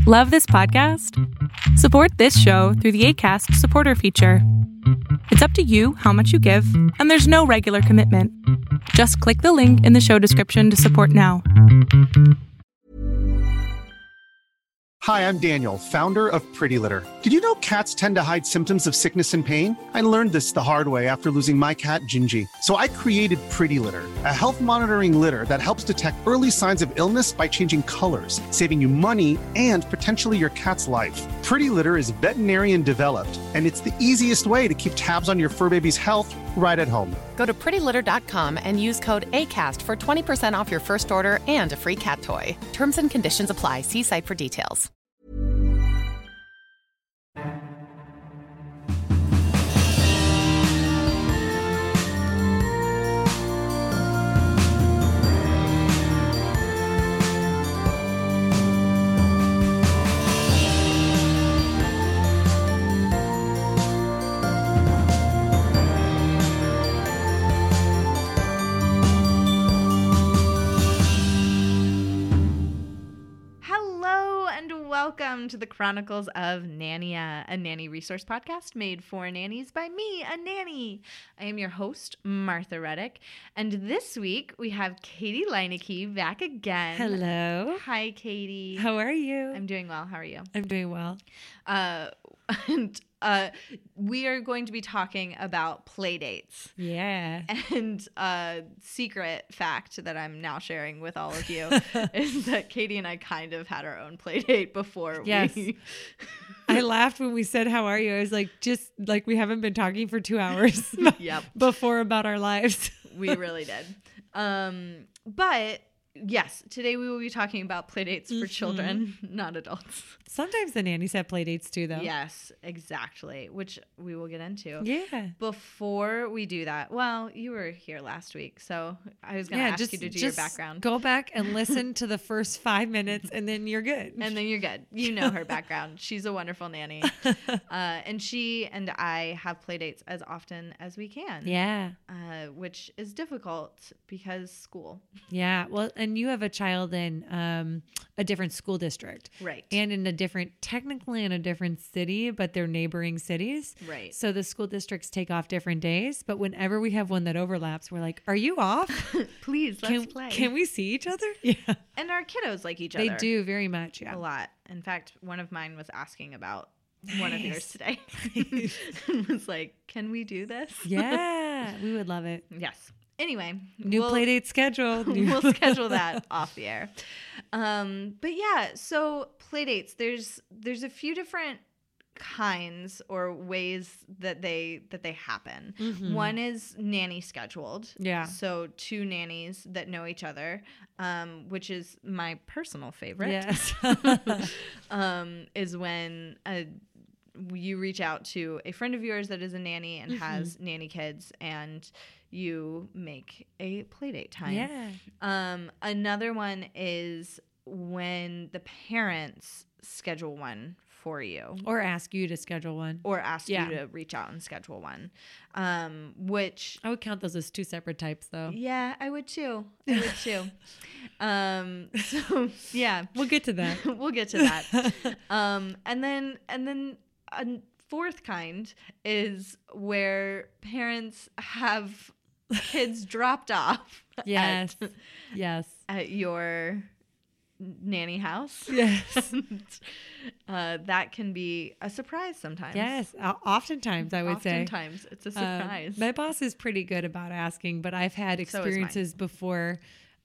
Love this podcast? Support this show through the Acast supporter feature. It's up to you how much you give, and there's no regular commitment. Just click the link in the show description to support now. Hi, I'm Daniel, founder of Pretty Litter. Did you know cats tend to hide symptoms of sickness and pain? I learned this the hard way after losing my cat, Gingy. So I created Pretty Litter, a health monitoring litter that helps detect early signs of illness by changing colors, saving you money and potentially your cat's life. Pretty Litter is veterinarian developed, and it's the easiest way to keep tabs on your fur baby's health right at home. Go to prettylitter.com and use code ACAST for 20% off your first order and a free cat toy. Terms and conditions apply. See site for details. Welcome to the Chronicles of Nania, a nanny resource podcast made for nannies by me, a nanny. I am your host, Martha Reddick, and this week we have Katie Leineke back again. Hello. Hi, Katie. How are you? I'm doing well. How are you? I'm doing well. We are going to be talking about play dates. Yeah. And secret fact that I'm now sharing with all of you is that Katie and I kind of had our own play date before. Yes. I laughed when we said, how are you? I was like, just like we haven't been talking for 2 hours Yep. before about our lives. We really did. But yes, today we will be talking about play dates for children, not adults. Sometimes the nannies have play dates too, though. Yes, exactly, which we will get into. Yeah. Before we do that, well, you were here last week, so I was going to ask you to do your background. Go back and listen to the first 5 minutes, and then you're good. And then you're good. You know her background. She's a wonderful nanny. And she and I have play dates as often as we can. Yeah. Which is difficult because school. Yeah. Well, and you have a child in a different school district. Right. And technically in a different city, but they're neighboring cities. Right. So the school districts take off different days. But whenever we have one that overlaps, we're like, are you off? Please, let's play. Can we see each other? Yeah. And our kiddos like each other. They do very much. Yeah. A lot. In fact, one of mine was asking about one of yours today. And was like, can we do this? Yeah. We would love it. Yes. Anyway, new play date scheduled. We'll schedule that off the air. But yeah, so play dates. There's a few different kinds or ways that they happen. Mm-hmm. One is nanny scheduled. Yeah. So two nannies that know each other, which is my personal favorite. Yes. Is when you reach out to a friend of yours that is a nanny and has nanny kids, and you make a play date time. Yeah. Another one is when the parents schedule one for you. Or ask you to schedule one. Or ask you to reach out and schedule one. Which I would count those as two separate types, though. Yeah, I would too. So yeah. We'll get to that. We'll get to that. And then a fourth kind is where parents have kids dropped off. Yes. At your nanny house. Yes. That can be a surprise sometimes. Yes. Oftentimes, I would say. Oftentimes, it's a surprise. My boss is pretty good about asking, but I've had experiences before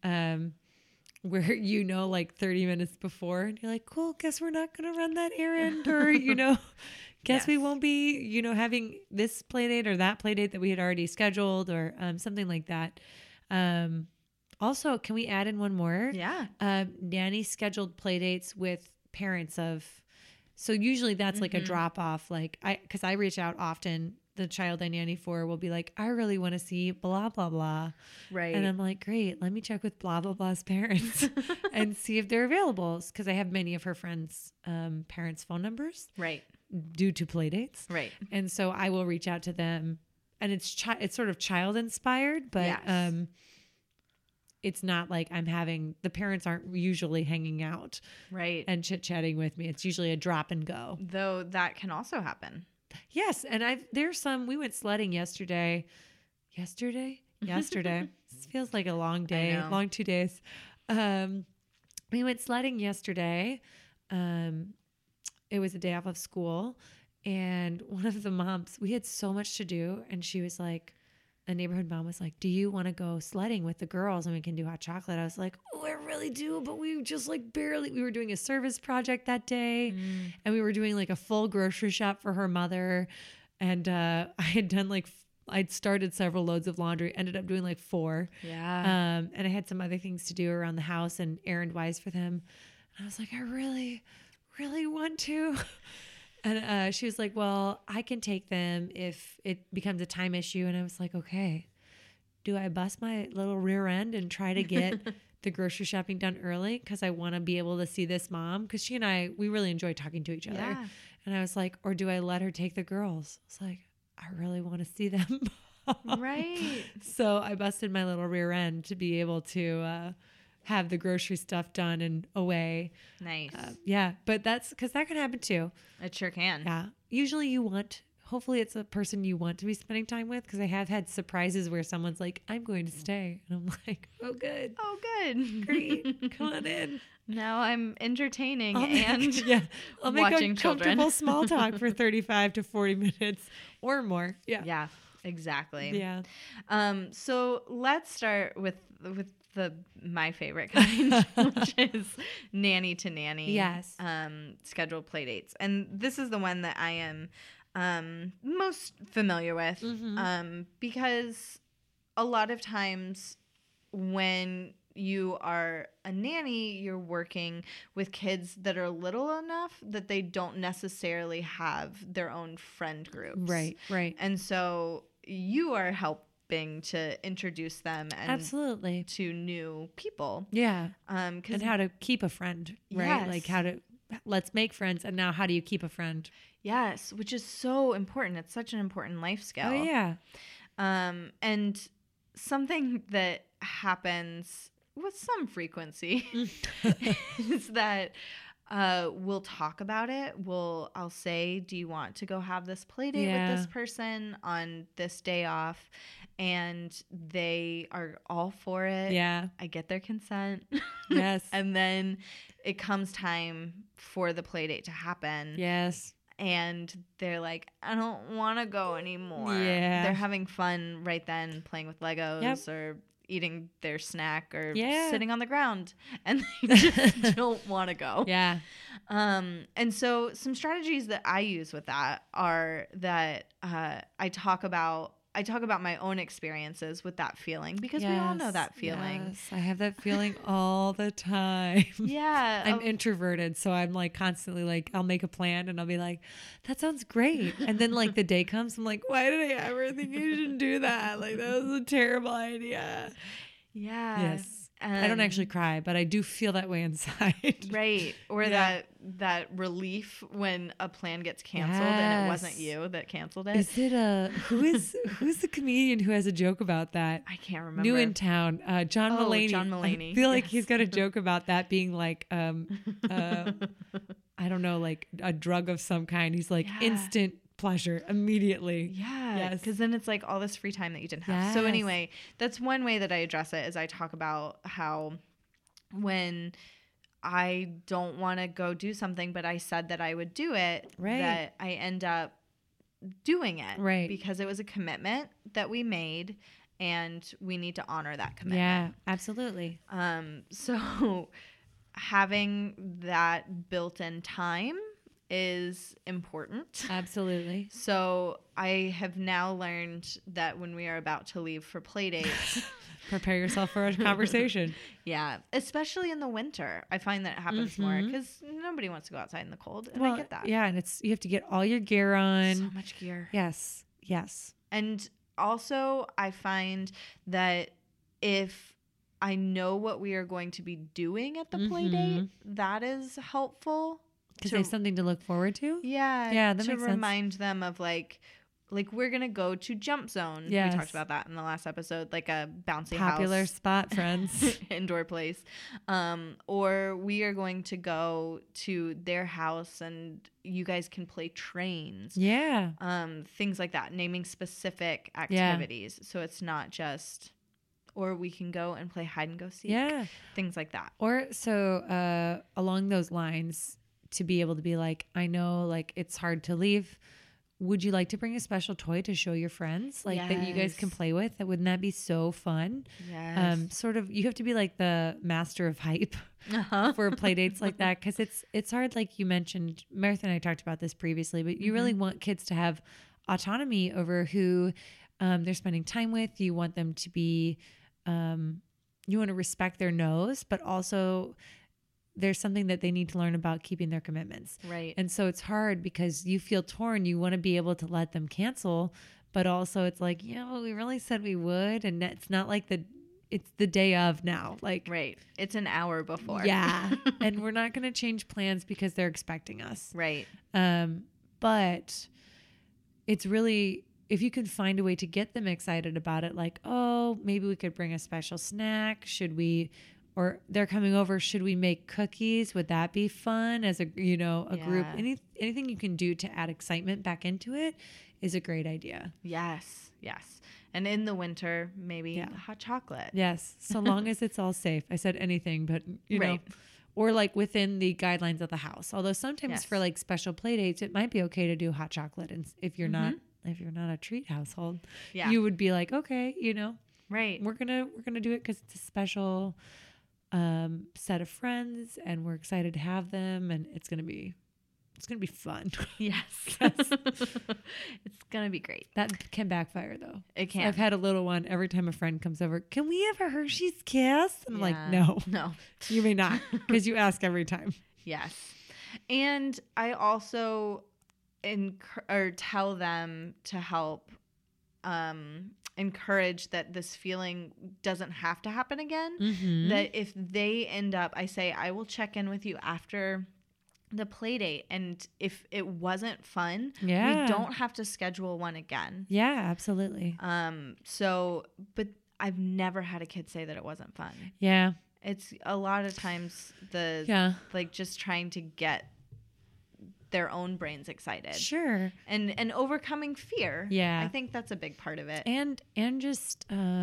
where, like 30 minutes before, and you're like, cool, guess we're not going to run that errand, or, guess we won't be, having this play date or that play date that we had already scheduled, or something like that. Also, can we add in one more? Yeah. Nanny scheduled play dates with parents of, so usually that's like a drop off, because I reach out often. The child I nanny for will be like, I really want to see blah, blah, blah. Right. And I'm like, great, let me check with blah, blah, blah's parents and see if they're available. Because I have many of her friends' parents' phone numbers. Right. Due to play dates. Right. And so I will reach out to them, and it's sort of child inspired, but it's not like the parents aren't usually hanging out Right. and chit-chatting with me. It's usually a drop and go. Though that can also happen. Yes. And we went sledding yesterday. Yesterday? This feels like a long day, know. long 2 days. We went sledding yesterday. It was a day off of school. And one of the moms, we had so much to do. And she was like, a neighborhood mom was like, do you want to go sledding with the girls and we can do hot chocolate? I was like, oh, I really do. But we just like barely, we were doing a service project that day and we were doing like a full grocery shop for her mother. And I had done I'd started several loads of laundry, ended up doing like 4. Yeah. And I had some other things to do around the house and errand wise for them. And I was like, I really, really want to. And she was like, well, I can take them if it becomes a time issue. And I was like, okay, do I bust my little rear end and try to get the grocery shopping done early? Because I want to be able to see this mom. Because she and I, we really enjoy talking to each other. Yeah. And I was like, or do I let her take the girls? It's like, I really want to see them. Right. So I busted my little rear end to be able to have the grocery stuff done and away. Nice. Yeah, but that's because that can happen too. It sure can. Yeah. Usually hopefully it's a person you want to be spending time with, because I have had surprises where someone's like, I'm going to stay. And I'm like, oh, good. Oh, good. Great. Come on in. Now I'm entertaining I'll and make watching uncomfortable children. small talk for 35 to 40 minutes or more. Yeah. Yeah, exactly. Yeah. So let's start with my favorite kind, which is nanny to nanny. Yes. Scheduled play dates. And this is the one that I am most familiar with because a lot of times when you are a nanny, you're working with kids that are little enough that they don't necessarily have their own friend groups. Right. And so you are helping to introduce them and Absolutely. to new people. Yeah. 'Cause And how to keep a friend, right? Yes. Like let's make friends. And now how do you keep a friend? yes, which is so important. It's such an important life skill. Oh, yeah. And something that happens with some frequency is that we'll talk about it. I'll say, do you want to go have this play date with this person on this day off? And they are all for it. Yeah. I get their consent. Yes. And then it comes time for the play date to happen. Yes. And they're like, I don't want to go anymore. Yeah. They're having fun right then, playing with Legos Yep. or eating their snack or Yeah. sitting on the ground. And they just don't want to go. Yeah. And so some strategies that I use with that are that I talk about my own experiences with that feeling, because we all know that feeling. Yes. I have that feeling all the time. Yeah. I'm introverted, so I'm like constantly like, I'll make a plan and I'll be like, that sounds great. And then like the day comes, I'm like, why did I ever think you should do that? Like, that was a terrible idea. Yeah. Yes. I don't actually cry, but I do feel that way inside. Right. Or Yeah. that relief when a plan gets canceled and it wasn't Yes. you that canceled it. Is it who's the comedian who has a joke about that? I can't remember. New in town, John Oh, Mulaney. John Mulaney. I feel like Yes. he's got a joke about that being like, I don't know, like a drug of some kind. He's like Yeah. instant pleasure immediately. Yeah, Yes. because then it's like all this free time that you didn't have. So Yes. anyway, that's one way that I address it, is I talk about how when I don't want to go do something, but I said that I would do it, Right. that I end up doing it. Right. Because it was a commitment that we made and we need to honor that commitment. Yeah, absolutely. So having that built-in time is important. Absolutely. So I have now learned that when we are about to leave for play dates, Prepare yourself for a conversation. yeah, especially in the winter, I find that it happens more because nobody wants to go outside in the cold, and I get that. Yeah, and you have to get all your gear on. So much gear. Yes. Yes. And also, I find that if I know what we are going to be doing at the play date, that is helpful. Because they have something to look forward to. Yeah. Yeah, that to makes sense. remind them of like, like we're going to go to Jump Zone. Yes. We talked about that in the last episode, like a bouncy Popular house. spot, friends. Indoor place. Or we are going to go to their house and you guys can play trains. Yeah. Things like that, naming specific activities. So it's not just, or we can go and play hide and go seek. Yeah. Things like that. Or so along those lines, to be able to be like, I know like it's hard to leave. Would you like to bring a special toy to show your friends that you guys can play with? Wouldn't that be so fun? Yes. Sort of, you have to be like the master of hype for play dates like that. Cause it's hard. Like you mentioned, Meredith and I talked about this previously, but you really want kids to have autonomy over who they're spending time with. You want them to be, you want to respect their no's, but also there's something that they need to learn about keeping their commitments. Right. And so it's hard because you feel torn. You want to be able to let them cancel, but also it's like, well, we really said we would. And it's not like it's the day of now. Like, right. It's an hour before. Yeah. And we're not going to change plans because they're expecting us. Right. But it's really, if you can find a way to get them excited about it, like, oh, maybe we could bring a special snack. Or they're coming over. Should we make cookies? Would that be fun as a group? Anything you can do to add excitement back into it is a great idea. Yes. Yes. And in the winter, maybe hot chocolate. Yes. So long as it's all safe. I said anything, but you know, Right. or like within the guidelines of the house. Although sometimes for like special play dates, it might be okay to do hot chocolate. And if you're not a treat household, you would be like, okay, right. We're going to do it because it's a special set of friends and we're excited to have them and it's gonna be fun. Yes. It's gonna be great. That can backfire though. It can. I've had a little one every time a friend comes over, can we have a Hershey's Kiss? And I'm like, no you may not, because you ask every time. Yes. And I also tell them to help encourage that this feeling doesn't have to happen again. That if they end up, I say, I will check in with you after the play date. And if it wasn't fun, we don't have to schedule one again. Yeah, absolutely. But I've never had a kid say that it wasn't fun. Yeah. It's a lot of times like just trying to get their own brains excited. Sure. And overcoming fear. Yeah. I think that's a big part of it. And just,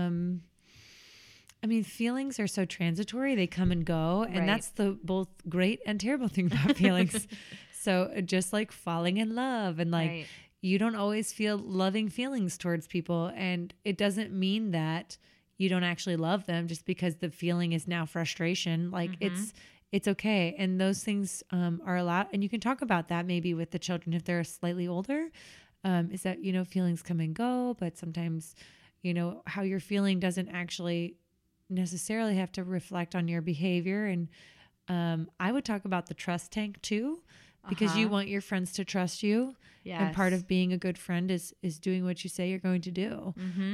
feelings are so transitory. They come and go. And that's the both great and terrible thing about feelings. So just like falling in love and like, you don't always feel loving feelings towards people. And it doesn't mean that you don't actually love them just because the feeling is now frustration. Like it's okay. And those things are allowed. And you can talk about that maybe with the children if they're slightly older, is that, feelings come and go, but sometimes, how you're feeling doesn't actually necessarily have to reflect on your behavior. And I would talk about the trust tank too, because you want your friends to trust you. Yes. And part of being a good friend is doing what you say you're going to do.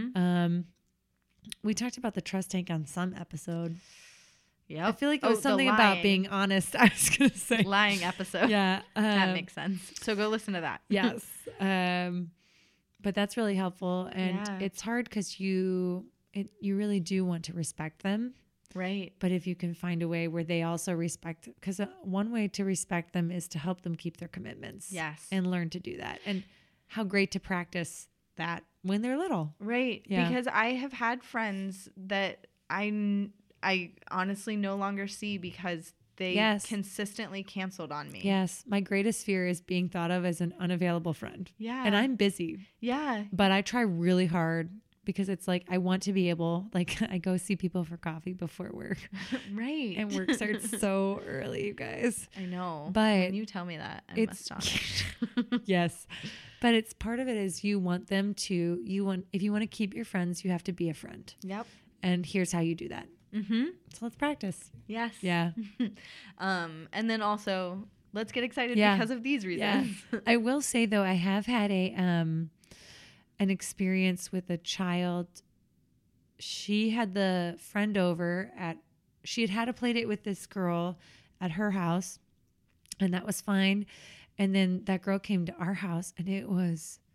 We talked about the trust tank on some episode. Yep. I feel like it was something about being honest. I was going to say lying episode. Yeah. That makes sense. So go listen to that. Yes. But that's really helpful. And it's hard because you really do want to respect them. Right. But if you can find a way where they also respect, because one way to respect them is to help them keep their commitments. Yes. And learn to do that. And how great to practice that when they're little. Right. Yeah. Because I have had friends that I honestly no longer see because they consistently canceled on me. Yes. My greatest fear is being thought of as an unavailable friend. Yeah. And I'm busy. Yeah. But I try really hard because it's like, I want to be able, like I go see people for coffee before work. Right. And work starts so early, you guys. I know. But when you tell me that, I'm astonished. Yes. But it's part of it is if you want to keep your friends, you have to be a friend. Yep. And here's how you do that. So let's practice. Yes. Yeah. And then also let's get excited because of these reasons. Yeah. I will say though, I have had an experience with a child. She had the friend over she had a play date with this girl at her house and that was fine. And then that girl came to our house and it was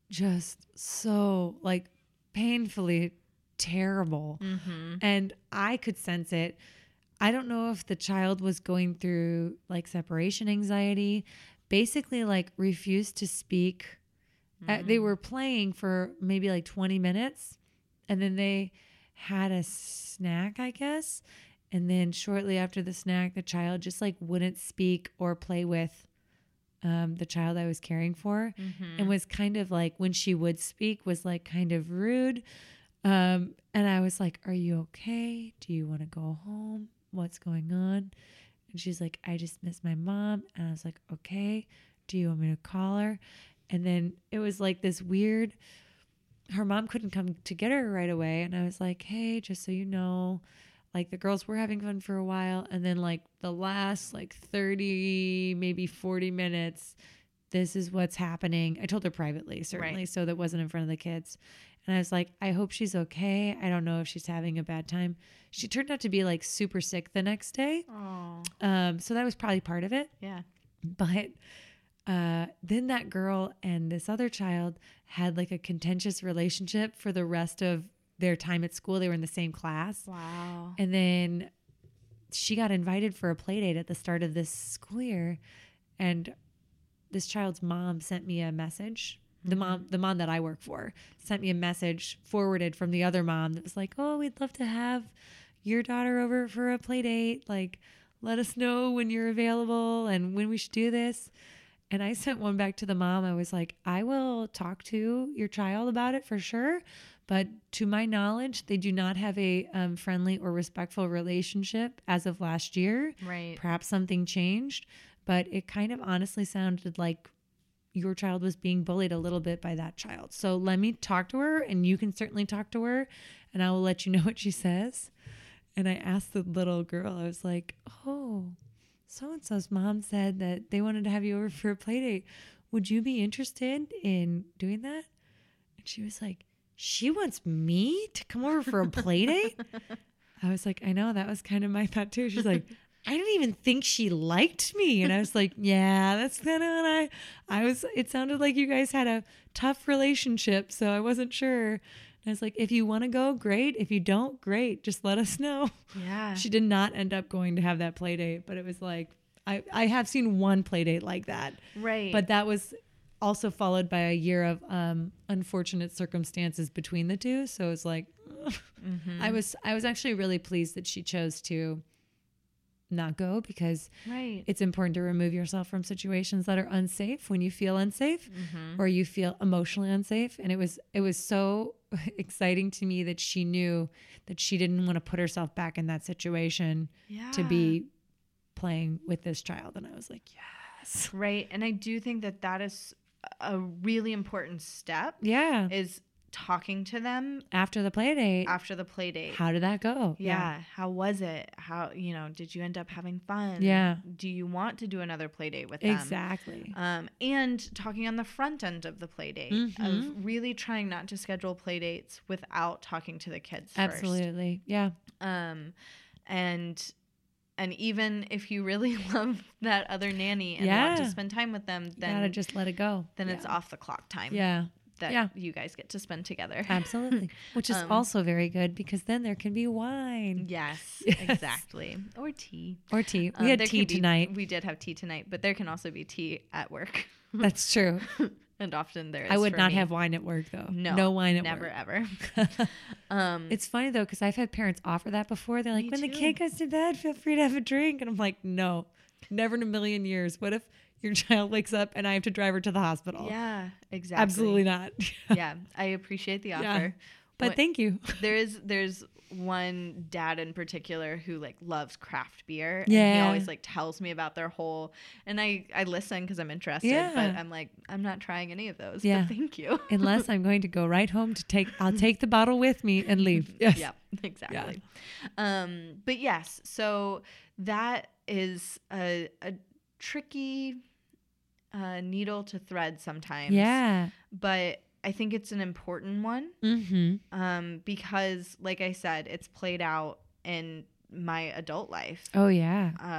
just so like painfully terrible. And I could sense it. I don't know if the child was going through like separation anxiety, basically like refused to speak. They were playing for maybe like 20 minutes and then they had a snack, I guess. And then shortly after the snack, the child just like wouldn't speak or play with the child I was caring for, and was kind of like, when she would speak, was like kind of rude. And I was like, are you okay? Do you want to go home? What's going on? And she's like, I just miss my mom. And I was like, okay, do you want me to call her? And then it was like this weird, her mom couldn't come to get her right away. And I was like, hey, just so you know, like the girls were having fun for a while. And then like the last like 30, maybe 40 minutes, this is what's happening. I told her privately, certainly, so that wasn't in front of the kids. And I was like, I hope she's okay. I don't know if she's having a bad time. She turned out to be like super sick the next day. So that was probably part of it. Yeah. But then that girl and this other child had like a contentious relationship for the rest of their time at school. They were in the same class. Wow. And then she got invited for a play date at the start of this school year. And this child's mom sent me a message. The mom that I work for sent me a message forwarded from the other mom that was like, oh, we'd love to have your daughter over for a play date. Like, let us know when you're available and when we should do this. And I sent one back to the mom. I was like, I will talk to your child about it for sure. But to my knowledge, they do not have a friendly or respectful relationship as of last year. Right. Perhaps something changed, but it kind of honestly sounded like your child was being bullied a little bit by that child. So let me talk to her, and you can certainly talk to her, and I will let you know what she says. And I asked the little girl, I was like, oh, so-and-so's mom said that they wanted to have you over for a play date. Would you be interested in doing that? And she was like, she wants me to come over for a play date? I was like, I know, that was kind of my thought too. She's like, I didn't even think she liked me. And I was like, yeah, that's kind of what I was, it sounded like you guys had a tough relationship. So I wasn't sure. And I was like, if you want to go, great. If you don't, great. Just let us know. Yeah. She did not end up going to have that play date, but it was like, I have seen one play date like that. Right. But that was also followed by a year of unfortunate circumstances between the two. So it's like, I was actually really pleased that she chose to not go, because it's important to remove yourself from situations that are unsafe when you feel unsafe or you feel emotionally unsafe. And it was so exciting to me that she knew that she didn't want to put herself back in that situation to be playing with this child. And I was like, yes. Right. And I do think that that is a really important step. Yeah. Is talking to them after the play date. How did that go? Yeah. How was it? How, did you end up having fun? Yeah. Do you want to do another play date with them? Exactly. And talking on the front end of the play date of really trying not to schedule play dates without talking to the kids first. Absolutely. Yeah. And even if you really love that other nanny and want to spend time with them, then you gotta just let it go. Then it's off the clock time. Yeah. That you guys get to spend together. Absolutely. Which is also very good, because then there can be wine. Yes. Exactly. Or tea. We had tea tonight. We did have tea tonight, but there can also be tea at work. That's true. And often there is. I would not have wine at work though. No wine at work. Never ever. It's funny though, because I've had parents offer that before. They're like, when the kid goes to bed, feel free to have a drink. And I'm like, no, never in a million years. What if your child wakes up and I have to drive her to the hospital? Yeah, exactly. Absolutely not. Yeah, I appreciate the offer. Yeah. But thank you. There's one dad in particular who loves craft beer. Yeah. And he always tells me about their whole, and I listen because I'm interested, but I'm like, I'm not trying any of those. Yeah. But thank you. Unless I'm going to go right home I'll take the bottle with me and leave. Yes. Yeah, exactly. Yeah. But yes, so that is a tricky needle to thread sometimes. Yeah. But I think it's an important one because, like I said, it's played out in my adult life. Oh, yeah.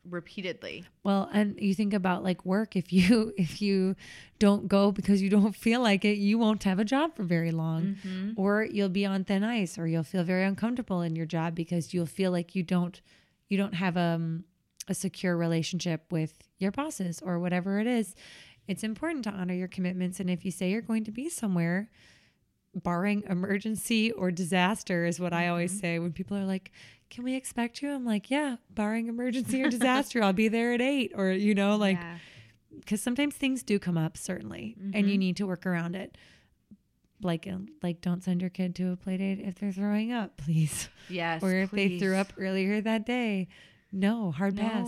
repeatedly. Well, and you think about like work, if you don't go because you don't feel like it, you won't have a job for very long. Or you'll be on thin ice, or you'll feel very uncomfortable in your job because you'll feel like you don't have a secure relationship with your bosses or whatever it is. It's important to honor your commitments, and if you say you're going to be somewhere, barring emergency or disaster is what I always say when people are like, can we expect you? I'm like, yeah, barring emergency or disaster, I'll be there at 8, or, because sometimes things do come up, certainly, and you need to work around it. Like don't send your kid to a play date if they're throwing up, please. Yes, or if they threw up earlier that day. No, hard pass.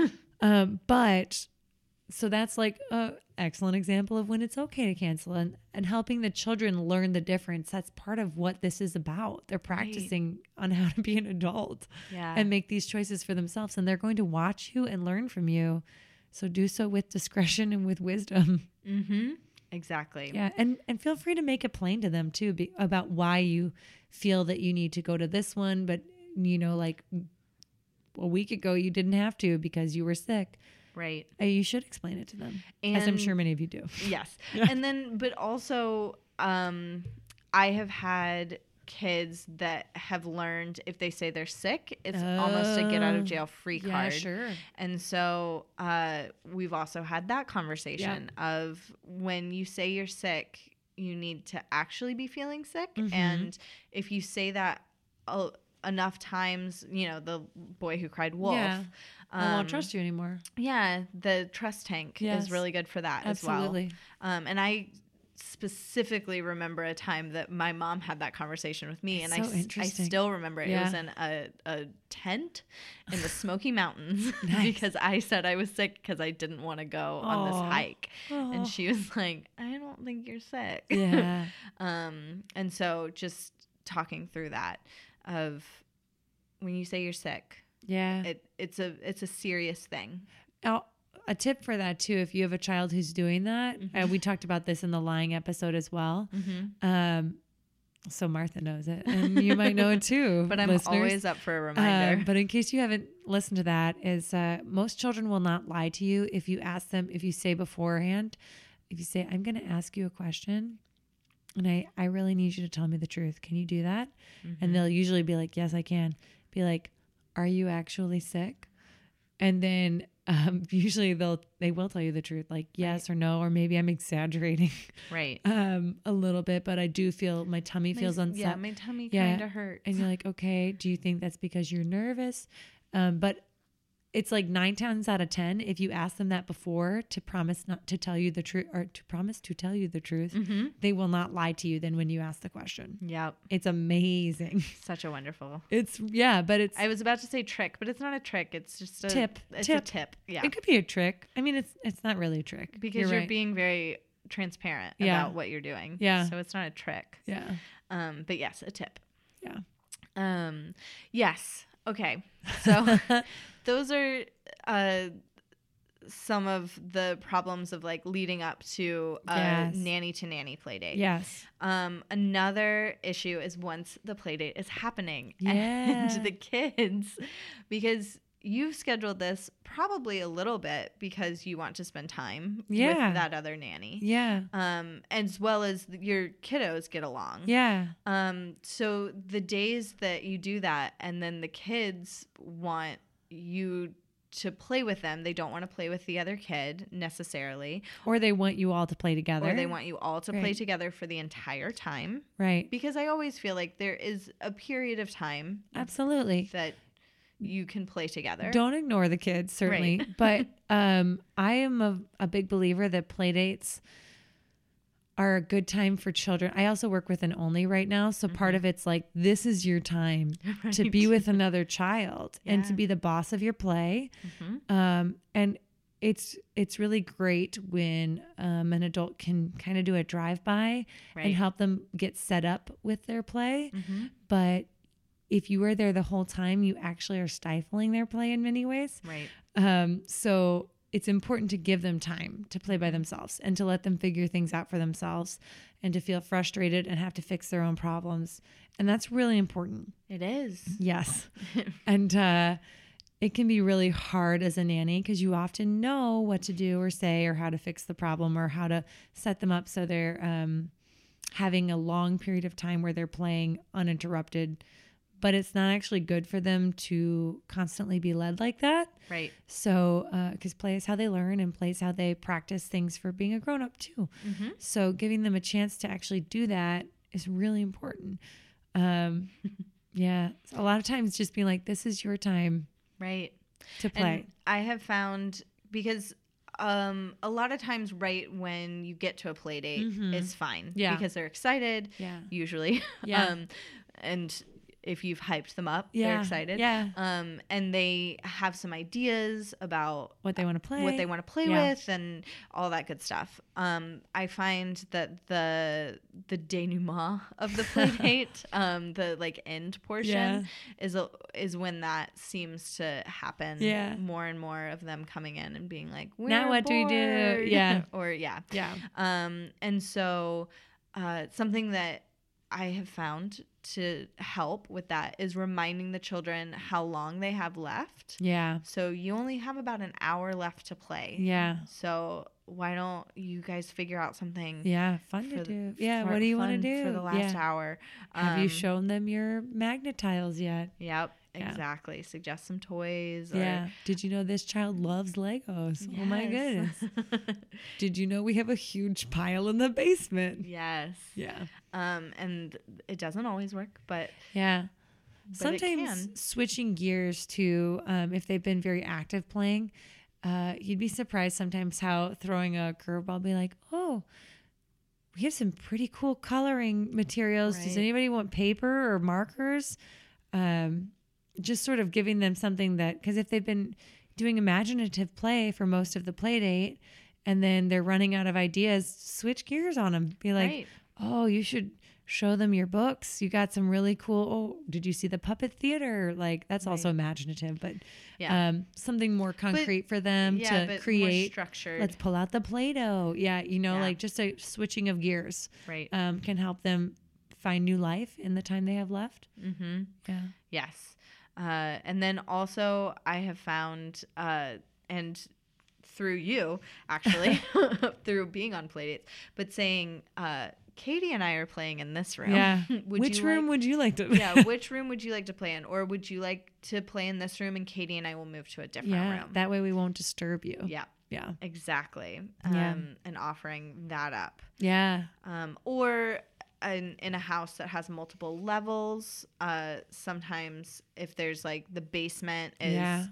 But so that's like a excellent example of when it's okay to cancel, and helping the children learn the difference. That's part of what this is about. They're practicing on how to be an adult and make these choices for themselves. And they're going to watch you and learn from you. So do so with discretion and with wisdom. Exactly. Yeah. And feel free to make it plain to them too, about why you feel that you need to go to this one. But like a week ago, you didn't have to because you were sick. Right. You should explain it to them, as I'm sure many of you do. Yes. And then, but also, I have had kids that have learned if they say they're sick, it's almost a get out of jail free card. Yeah, sure. And so we've also had that conversation of when you say you're sick, you need to actually be feeling sick. And if you say that enough times, the boy who cried wolf. Yeah. I won't trust you anymore. Yeah, the trust tank is really good for that as well. And I specifically remember a time that my mom had that conversation with me, and I still remember it. It was in a tent in the Smoky Mountains because I said I was sick because I didn't want to go on this hike. And she was like, I don't think you're sick. Yeah. And so just talking through that of when you say you're sick, it's a serious thing. Now, a tip for that too, if you have a child who's doing that, and we talked about this in the lying episode as well. So Martha knows it, and you might know it too. But I'm always up for a reminder. But in case you haven't listened to that, is most children will not lie to you if you ask them, if you say beforehand, if you say, I'm going to ask you a question, and I really need you to tell me the truth. Can you do that? And they'll usually be like, yes, I can. Be like, are you actually sick? And then usually they will tell you the truth, like yes or no, or maybe I'm exaggerating, right? A little bit, but I do feel my tummy feels unsettled. Yeah, my tummy kind of hurts. And you're like, okay, do you think that's because you're nervous? But it's like 9 times out of 10, if you ask them that before, to promise not to tell you the truth, or to promise to tell you the truth, they will not lie to you then when you ask the question. Yep. It's amazing. Such a wonderful. But it's. I was about to say trick, but it's not a trick. It's just a tip. It's a tip. Yeah. It could be a trick. I mean, it's not really a trick. Because you're being very transparent about what you're doing. Yeah. So it's not a trick. Yeah. But yes, a tip. Yeah. Yes. Okay. So those are some of the problems of like leading up to a nanny to nanny play date. Yes. Another issue is once the play date is happening and the kids, because you've scheduled this probably a little bit because you want to spend time with that other nanny. Yeah. As well as your kiddos get along. Yeah. So the days that you do that and then the kids want you to play with them, they don't want to play with the other kid necessarily. Or they want you all to play together. Or they want you all to play together for the entire time. Right. Because I always feel like there is a period of time. Absolutely. That you can play together. Don't ignore the kids, certainly. Right. But I am a big believer that play dates are a good time for children. I also work with an only right now. So part of it's like, this is your time to be with another child and to be the boss of your play. And it's really great when an adult can kind of do a drive-by and help them get set up with their play. But if you are there the whole time, you actually are stifling their play in many ways. Right. So it's important to give them time to play by themselves and to let them figure things out for themselves and to feel frustrated and have to fix their own problems. And that's really important. It is. Yes. And it can be really hard as a nanny because you often know what to do or say or how to fix the problem or how to set them up so they're having a long period of time where they're playing uninterrupted, but it's not actually good for them to constantly be led like that. Right. So, because play is how they learn and play is how they practice things for being a grown-up too. Mm-hmm. So giving them a chance to actually do that is really important. Yeah. A lot of times just being like, this is your time. Right. To play. And I have found, because a lot of times right when you get to a play date, it's fine. Yeah. Because they're excited. Yeah. Usually. Yeah. And if you've hyped them up, Yeah. they're excited. Yeah. And they have some ideas about What they want to play. what they want to play Yeah. with and all that good stuff. I find that the denouement of the play date, the like end portion is when that seems to happen. Yeah. More and more of them coming in and being like, we're Now what do we do? bored." Yeah. Or yeah. Yeah. And so something that I have found to help with that is reminding the children how long they have left. Yeah. So you only have about an hour left to play. Yeah. So why don't you guys figure out something? Yeah. Fun to do. Yeah. What do you want to do for the last hour? Have you shown them your magnet tiles yet? Yep. Yeah. Exactly. Suggest some toys. Yeah. Did you know this child loves Legos? Oh my goodness. Did you know we have a huge pile in the basement? Yes. Yeah. And it doesn't always work, but Yeah. But it Sometimes can. switching gears to if they've been very active playing, you'd be surprised sometimes how throwing a curveball be like, oh, we have some pretty cool coloring materials. Does Right. anybody want paper or markers? Just sort of giving them something that, because if they've been doing imaginative play for most of the play date and then they're running out of ideas, switch gears on them. Be like, Right. oh, you should show them your books. You got some really cool. Oh, did you see the puppet theater? Like that's also imaginative, but Yeah. Something more concrete for them to but create. more structured. Let's pull out the Play-Doh. Yeah, Yeah. like just a switching of gears Right. can help them find new life in the time they have left. Mm-hmm. Yeah. Yes. And then also I have found, and through you actually, through being on Playdates, but saying, Katie and I are playing in this room. Yeah. Would Which you room like- would you like to? Yeah. Which room would you like to play in? Or would you like to play in this room and Katie and I will move to a different Yeah. room? That way we won't disturb you. Yeah. Yeah. Exactly. Yeah. And offering that up. Yeah. Or in a house that has multiple levels, sometimes if there's like the basement is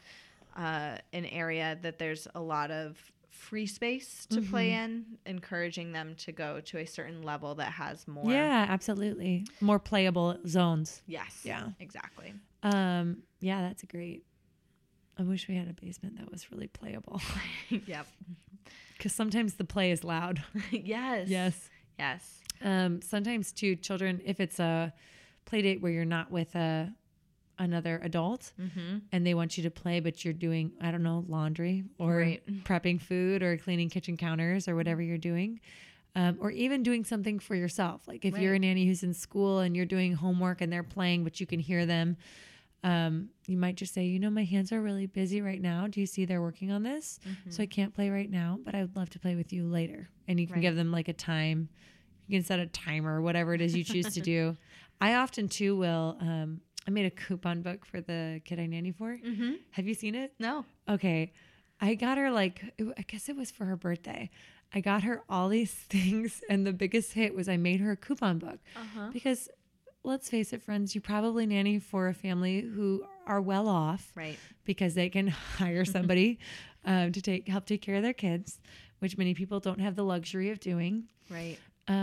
an area that there's a lot of free space to play in, encouraging them to go to a certain level that has more. Yeah, absolutely. More playable zones. Yes. Yeah. Exactly. Yeah, that's great. I wish we had a basement that was really playable Yep. because sometimes the play is loud. Yes. Yes. Yes. Sometimes too, children, if it's a play date where you're not with another adult and they want you to play, but you're doing, I don't know, laundry or Right. prepping food or cleaning kitchen counters or whatever you're doing, or even doing something for yourself. Like if you're a nanny who's in school and you're doing homework and they're playing, but you can hear them, you might just say, my hands are really busy right now. Do you see they're working on this? So I can't play right now, but I would love to play with you later. And you can give them like a time. You can set a timer, whatever it is you choose to do. I often too will, I made a coupon book for the kid I nanny for. Have you seen it? No. Okay. I got her I guess it was for her birthday. I got her all these things. And the biggest hit was I made her a coupon book because let's face it, friends, you probably nanny for a family who are well off, Right. because they can hire somebody to help take care of their kids, which many people don't have the luxury of doing. Right.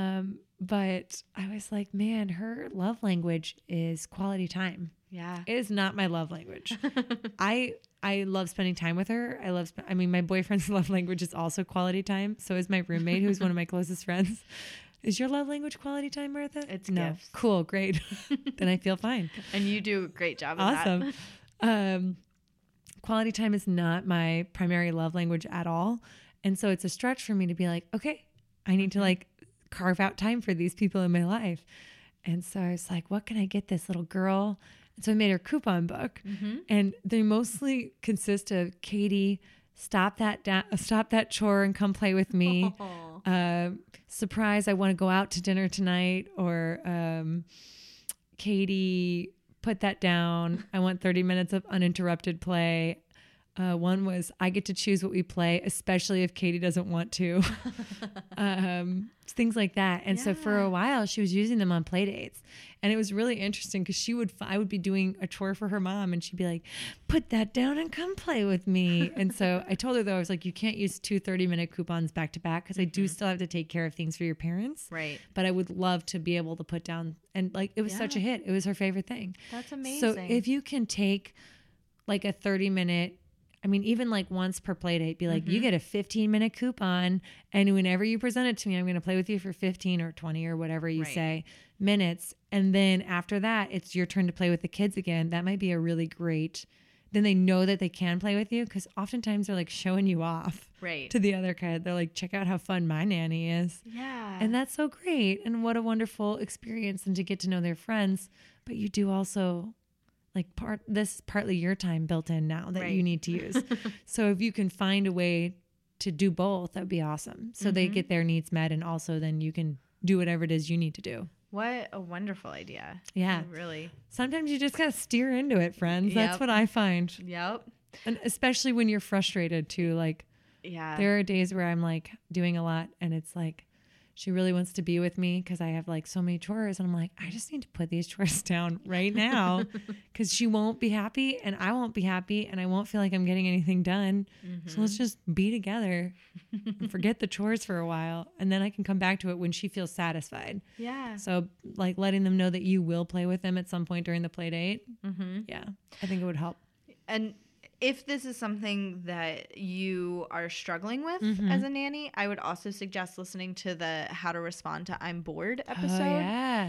But I was like, man, her love language is quality time. Yeah. It is not my love language. I love spending time with her. My boyfriend's love language is also quality time. So is my roommate, who's one of my closest friends. Is your love language quality time, Martha? It's no. gifts. Cool, great. Then I feel fine. And you do a great job of that. Awesome. Quality time is not my primary love language at all. And so it's a stretch for me to be like, okay, I need to carve out time for these people in my life. And so I was like, what can I get this little girl? So I made her coupon book, and they mostly consist of Katie, stop that chore and come play with me. Surprise, I want to go out to dinner tonight. Or Katie, put that down. I want 30 minutes of uninterrupted play. One was, I get to choose what we play, especially if Katie doesn't want to. Things like that. And so for a while, she was using them on play dates. And it was really interesting because I would be doing a chore for her mom, and she'd be like, put that down and come play with me. And so I told her, though, I was like, you can't use 2 30-minute coupons back to back, because I do still have to take care of things for your parents. Right. But I would love to be able to put down, and like, it was such a hit. It was her favorite thing. That's amazing. So if you can take like a 30-minute, I mean, even like once per play date, be like, you get a 15-minute coupon, and whenever you present it to me, I'm going to play with you for 15 or 20 or whatever you say minutes. And then after that, it's your turn to play with the kids again. That might be a really great, then they know that they can play with you, because oftentimes they're like showing you off to the other kid. They're like, check out how fun my nanny is. Yeah. And that's so great. And what a wonderful experience, and to get to know their friends. But you do also, like, this is partly your time built in now that you need to use. So if you can find a way to do both, that would be awesome. So they get their needs met, and also then you can do whatever it is you need to do. What a wonderful idea. Yeah. Really. Sometimes you just got to steer into it, friends. That's what I find. Yep. And especially when you're frustrated too. Like, there are days where I'm like doing a lot, and it's like, she really wants to be with me because I have like so many chores, and I'm like, I just need to put these chores down right now, because she won't be happy and I won't be happy, and I won't feel like I'm getting anything done. So let's just be together and forget the chores for a while, and then I can come back to it when she feels satisfied. Yeah. So like letting them know that you will play with them at some point during the play date. Yeah, I think it would help. And if this is something that you are struggling with as a nanny, I would also suggest listening to the How to Respond to I'm Bored episode. Oh, yeah.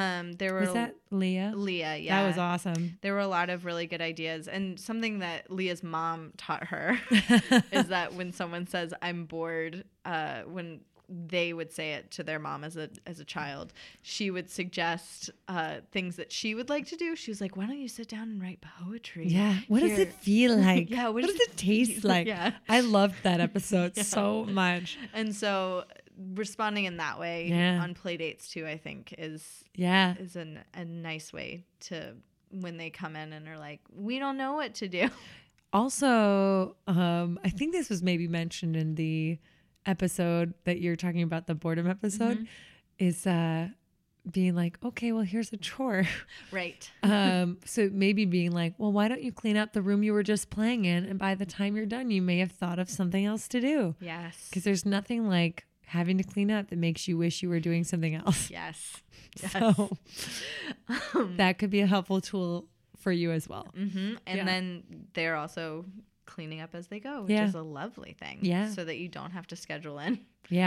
Was that Leah? Leah, yeah. That was awesome. There were a lot of really good ideas. And something that Leah's mom taught her is that when someone says I'm bored, when they would say it to their mom as a child, she would suggest things that she would like to do. She was like, why don't you sit down and write poetry? Yeah. What does it feel like? Yeah. What does it taste like? Yeah. I loved that episode so much. And so responding in that way on play dates too, I think is a nice way to, when they come in and are like, we don't know what to do. Also, I think this was maybe mentioned in the episode that you're talking about, the boredom episode, is being like, okay, well, here's a chore. Right. So maybe being like, well, why don't you clean up the room you were just playing in? And by the time you're done, you may have thought of something else to do. Yes. Because there's nothing like having to clean up that makes you wish you were doing something else. Yes. So that could be a helpful tool for you as well. And then they're also cleaning up as they go, which is a lovely thing. Yeah. So that you don't have to schedule in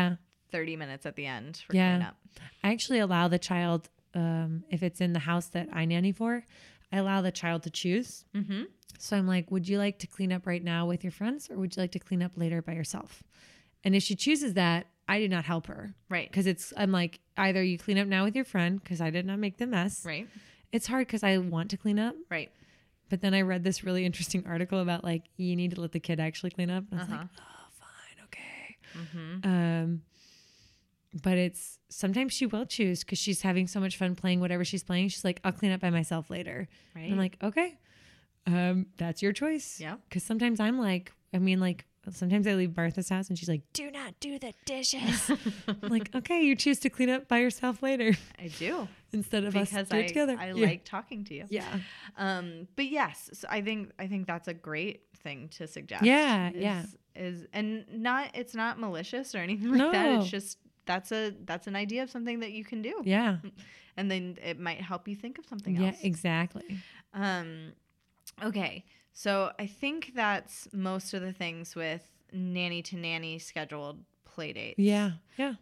30 minutes at the end for cleanup. I actually allow the child, if it's in the house that I nanny for, I allow the child to choose. So I'm like, would you like to clean up right now with your friends, or would you like to clean up later by yourself? And if she chooses that, I do not help her. Right. Because I'm like, either you clean up now with your friend, because I did not make the mess. Right. It's hard because I want to clean up. Right. But then I read this really interesting article about like, you need to let the kid actually clean up. And I was like, oh, fine. Okay. But it's, sometimes she will choose because she's having so much fun playing whatever she's playing. She's like, I'll clean up by myself later. Right. And I'm like, okay, that's your choice. Yeah. Because sometimes I'm like, sometimes I leave Martha's house and she's like, do not do the dishes. I'm like, okay, you choose to clean up by yourself later. I do. Instead of us do it together. I like talking to you. Yeah. But yes, so I think that's a great thing to suggest. Yeah. It's not malicious or anything like that. It's just, that's an idea of something that you can do. Yeah. And then it might help you think of something else. Yeah, exactly. Okay. So I think that's most of the things with nanny to nanny scheduled play dates. Yeah. Yeah.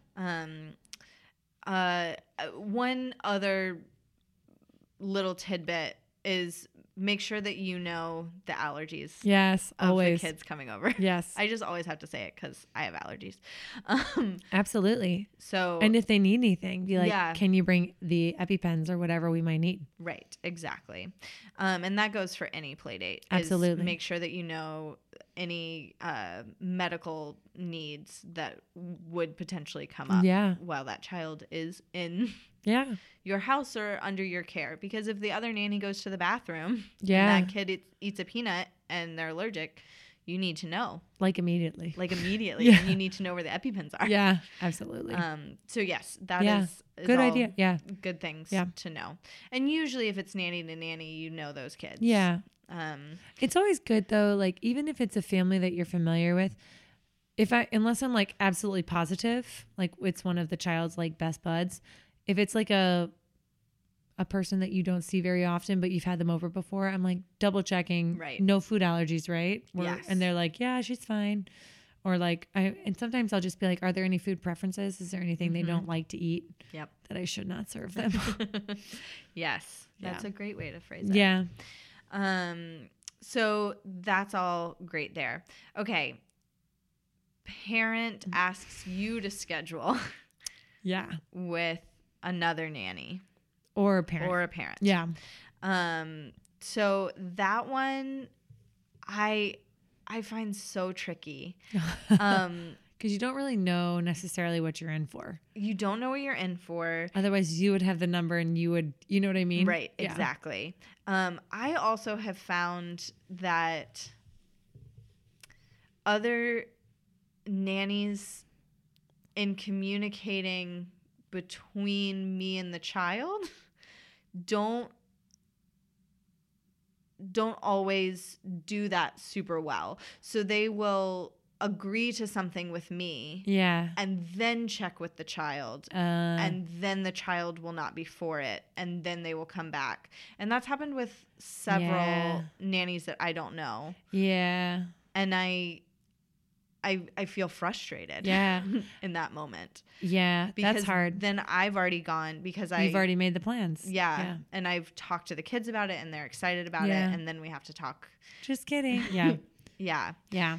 One other little tidbit is make sure that you know the allergies Yes, of always. the kids coming over. Yes. I just always have to say it because I have allergies. Absolutely. So And if they need anything, be like, Yeah. can you bring the EpiPens or whatever we might need? right, exactly. And that goes for any play date. Absolutely. Make sure that you know any medical needs that would potentially come up Yeah. while that child is in Yeah. your house or under your care. Because if the other nanny goes to the bathroom Yeah. and that kid eats a peanut and they're allergic, you need to know, Like immediately. like immediately. Yeah. And you need to know where the EpiPens are. Yeah, absolutely. So yes, that Yeah. is Good all idea. Yeah. good things Yeah. to know. And usually if it's nanny to nanny, you know those kids. Yeah. Um, It's always good though, like even if it's a family that you're familiar with, unless I'm like absolutely positive, like it's one of the child's like best buds, if it's like a person that you don't see very often, but you've had them over before, I'm like double checking, Right. no food allergies, right? Yes. And they're like, yeah, she's fine. Or like, and sometimes I'll just be like, are there any food preferences? Is there anything they don't like to eat Yep. that I should not serve them? Yes. That's Yeah. a great way to phrase it. Yeah. So that's all great there. Okay. Parent asks you to schedule Yeah. with another nanny Or a parent. or a parent. Yeah. So that one I find so tricky. Because you don't really know necessarily what you're in for. You don't know what you're in for. Otherwise, you would have the number and you would, you know what I mean? Right, Yeah. exactly. I also have found that other nannies in communicating between me and the child don't always do that super well. So they will agree to something with me Yeah. and then check with the child. And then the child will not be for it, and then they will come back. And that's happened with several Yeah. nannies that I don't know. Yeah. And I feel frustrated Yeah. in that moment. Yeah. Because That's hard. then I've already gone because You've already made the plans. yeah, and I've talked to the kids about it and they're excited about Yeah. it, and then we have to talk. Just kidding. Yeah. Yeah. Yeah.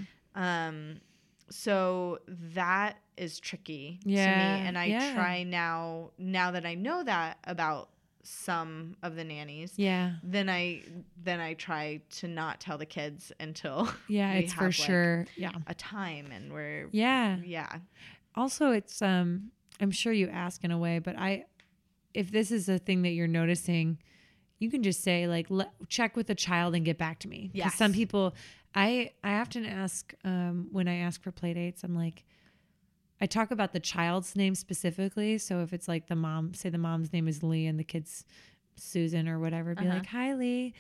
So that is tricky to me, Yeah, and I yeah. try now that I know that about some of the nannies. Yeah. Then I try to not tell the kids until Yeah. we It's for have, like, sure. Yeah. a time, and we're Yeah. yeah. Also, it's, I'm sure you ask in a way, but if this is a thing that you're noticing, you can just say like, check with the child and get back to me. 'Cause Yes. some people, I often ask, when I ask for play dates, I'm like, I talk about the child's name specifically. So if it's like the mom's name is Lee and the kid's Susan or whatever, be like, hi Lee.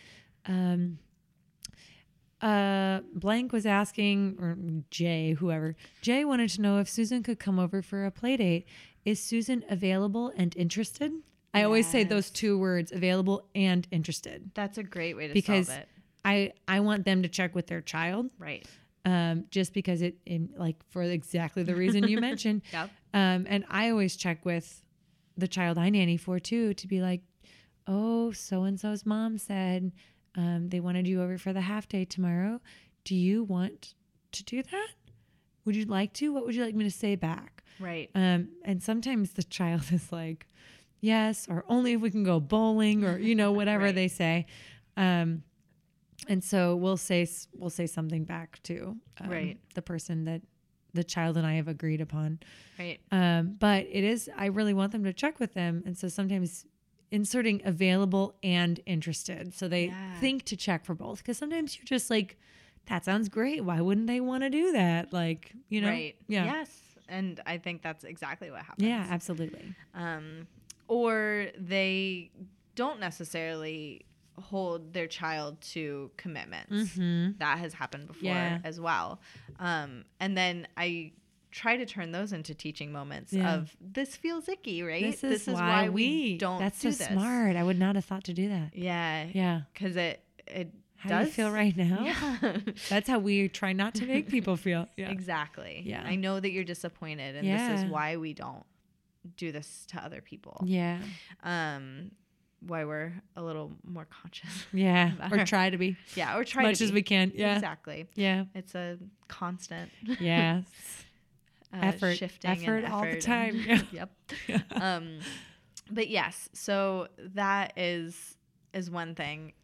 Blank was asking, or Jay wanted to know if Susan could come over for a play date. Is Susan available and interested? I always say those two words, available and interested, That's a great way to because solve it. I want them to check with their child. Right. Just because like for exactly the reason you mentioned. Yep. And I always check with the child I nanny for too, to be like, oh, so-and-so's mom said they wanted you over for the half day tomorrow. Do you want to do that? Would you like to? What would you like me to say back? Right. And sometimes the child is like, yes, or only if we can go bowling, or, whatever Right. they say. And so we'll say something back to Right. the person that the child and I have agreed upon. Right. But I really want them to check with them. And so sometimes inserting available and interested, so they think to check for both. Because sometimes you're just like, that sounds great. Why wouldn't they want to do that? Like, Right. Yeah. Yes. And I think that's exactly what happens. Yeah, absolutely. Or they don't necessarily hold their child to commitments. That has happened before as well. And then I try to turn those into teaching moments of, this feels icky, right? This is why we don't That's do so this. smart. I would not have thought to do that. Yeah. Yeah. Because it How does do you feel right now? Yeah. That's how we try not to make people feel. Yeah. Exactly. Yeah. I know that you're disappointed, and this is why we don't do this to other people. Yeah. why we're a little more conscious. Yeah. about Or our- try to be. Yeah, or try As much to as be. we can. Yeah. Exactly. Yeah. It's a constant Yes. shifting Effort and all the effort time. and- Yeah. Yep. But yes, so that is one thing.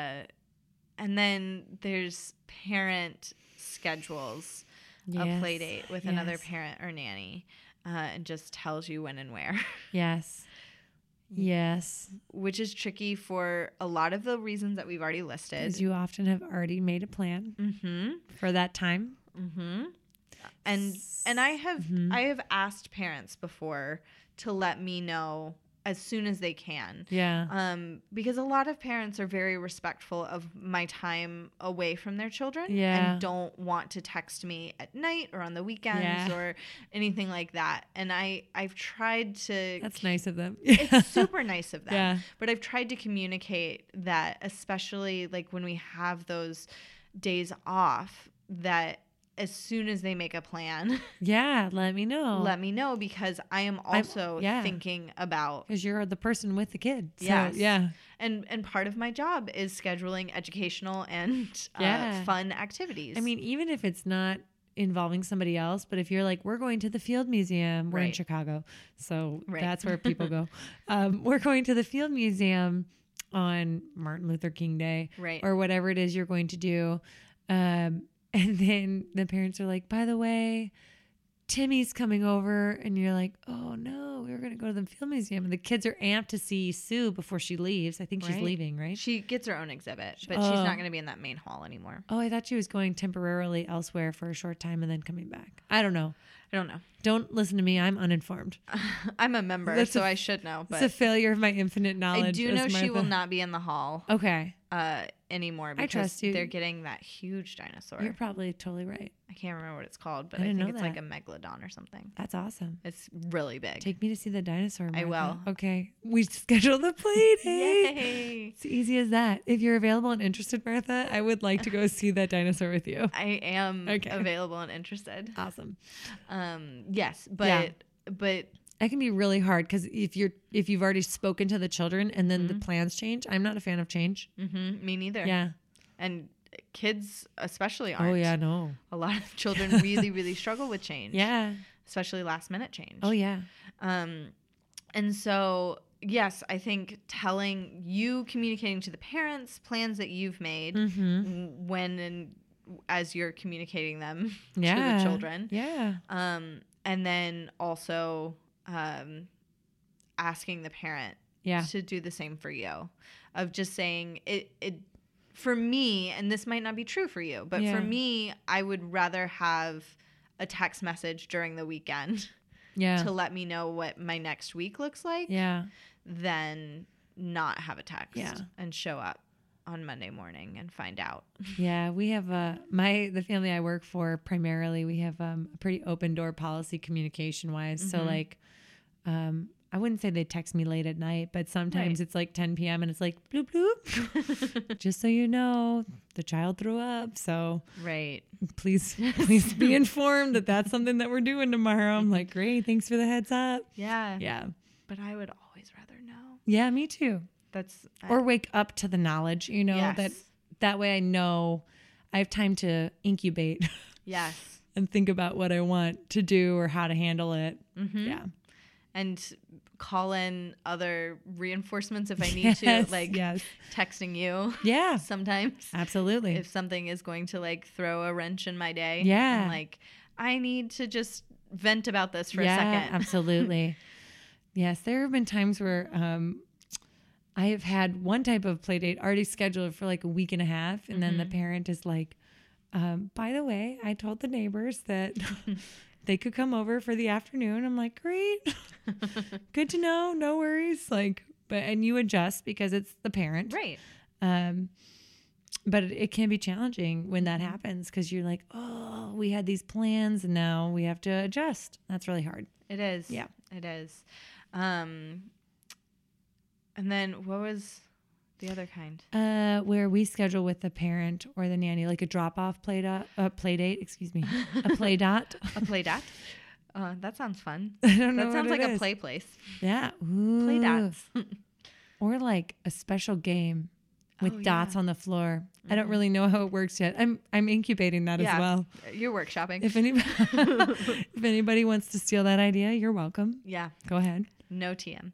And then there's parent schedules, a play date with another Yes. parent or nanny, and just tells you when and where, Yes. Yes. which is tricky for a lot of the reasons that we've already listed. Because you often have already made a plan Mm-hmm. for that time. Mm-hmm. And I have asked parents before to let me know as soon as they can. Yeah. Because a lot of parents are very respectful of my time away from their children Yeah. and don't want to text me at night or on the weekends Yeah. or anything like that. And I've tried to That's nice of them. it's super nice of them. Yeah. But I've tried to communicate that, especially like when we have those days off, that as soon as they make a plan, Yeah. Let me know. let me know, because I am also yeah. thinking about Because you're the person with the kid. So, Yes. yeah. and part of my job is scheduling educational and Yeah. fun activities. I mean, even if it's not involving somebody else, but if you're like, we're going to the Field Museum, we're in Right. Chicago, so Right. that's where people go. We're going to the Field Museum on Martin Luther King Day, Right. or whatever it is you're going to do. And then the parents are like, by the way, Timmy's coming over. And you're like, oh no, we were going to go to the Field Museum. And the kids are amped to see Sue before she leaves. I think she's Right. leaving, right? she gets her own exhibit, but she's not going to be in that main hall anymore. Oh, I thought she was going temporarily elsewhere for a short time and then coming back. I don't know. I don't know. Don't listen to me. I'm uninformed. I'm a member, That's so a- I should know. It's a But failure of my infinite knowledge. I do know as she will Martha. not be in the hall Okay. anymore, I because trust you. they're getting that huge dinosaur. You're probably totally right. I can't remember what it's called, but I I, didn't think know it's like a that. megalodon or something. That's awesome. It's really big. Take me to see the dinosaur. I Martha. will. Okay. We schedule the play date. Yay! It's easy as that. If you're available and interested, Martha, I would like to go see that dinosaur with you. I am Okay. available and interested. Awesome. Yes, but Yeah. but That can be really hard because if you've already spoken to the children and then the plans change, I'm not a fan of change. me neither. Yeah. And kids especially aren't. Oh yeah, no. A lot of children really, really struggle with change. Yeah. Especially last minute change. Oh yeah. And so, yes, I think communicating to the parents plans that you've made Mm-hmm. when and as you're communicating them Yeah. to the children. Yeah. And then also asking the parent Yeah. to do the same for you, of just saying it for me, and this might not be true for you, but Yeah. for me, I would rather have a text message during the weekend Yeah. to let me know what my next week looks like Yeah. than not have a text Yeah. and show up on Monday morning and find out. Yeah, we have the family I work for primarily. We have a pretty open door policy communication wise. So like, I wouldn't say they text me late at night, but sometimes Right. it's like 10 p.m. and it's like bloop bloop. Just so you know, the child threw up. So Right. please be informed that that's something that we're doing tomorrow. I'm like, great, thanks for the heads up. Yeah. Yeah, But I would always rather know. yeah, me too. That's Or wake up to the knowledge, Yes. that way I know I have time to incubate yes. and think about what I want to do or how to handle it. Mm-hmm. Yeah. And call in other reinforcements if I need Yes, to, like yes. texting you Yeah, sometimes absolutely. if something is going to like throw a wrench in my day. Yeah. I'm like, I need to just vent about this for yeah, a second. absolutely. Yes, there have been times where I have had one type of play date already scheduled for like a week and a half. And then the parent is like, by the way, I told the neighbors that they could come over for the afternoon. I'm like, great. Good to know. No worries. And you adjust because it's the parent. Right. But it can be challenging when that happens because you're like, oh, we had these plans and now we have to adjust. That's really hard. It is. Yeah. It is. And then what was the other kind? Where we schedule with the parent or the nanny, like a drop-off play date, excuse me, a play dot. A play dot? That sounds fun. I don't know That sounds what like it a is. play place. Yeah. Play Ooh. dots. Or like a special game with Oh, dots yeah. on the floor. I don't really know how it works yet. I'm incubating that as well. You're workshopping. If anybody wants to steal that idea, you're welcome. Yeah. Go ahead. No TM.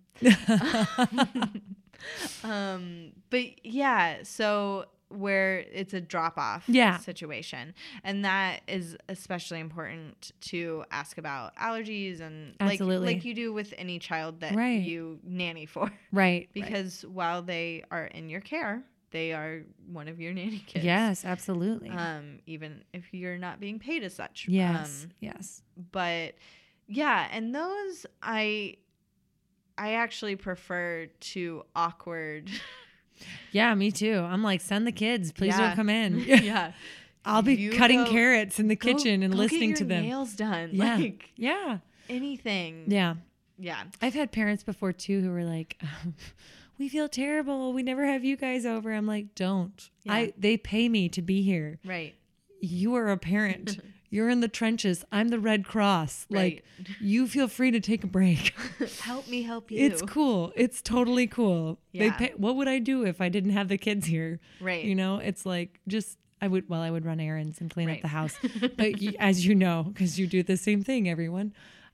But yeah, so where it's a drop off situation. And that is especially important to ask about allergies and like you do with any child that you nanny for. Right. Because while they are in your care, they are one of your nanny kids. Yes, absolutely. Even if you're not being paid as such. Yes. Yes. But yeah, and those I actually prefer to awkward. Yeah, me too. I'm like, send the kids. Please don't come in. Yeah. I'll be cutting carrots in the kitchen and listening to them. Nails done. Yeah. Like anything. Yeah. Yeah. I've had parents before too who were like, we feel terrible. We never have you guys over. I'm like, don't. Yeah. They pay me to be here. Right. You are a parent. You're in the trenches. I'm the Red Cross. Right. Like, you feel free to take a break. Help me help you. It's cool. It's totally cool. Yeah. What would I do if I didn't have the kids here? Right. You know, it's like I would run errands and clean up the house. But as you know, because you do the same thing, everyone.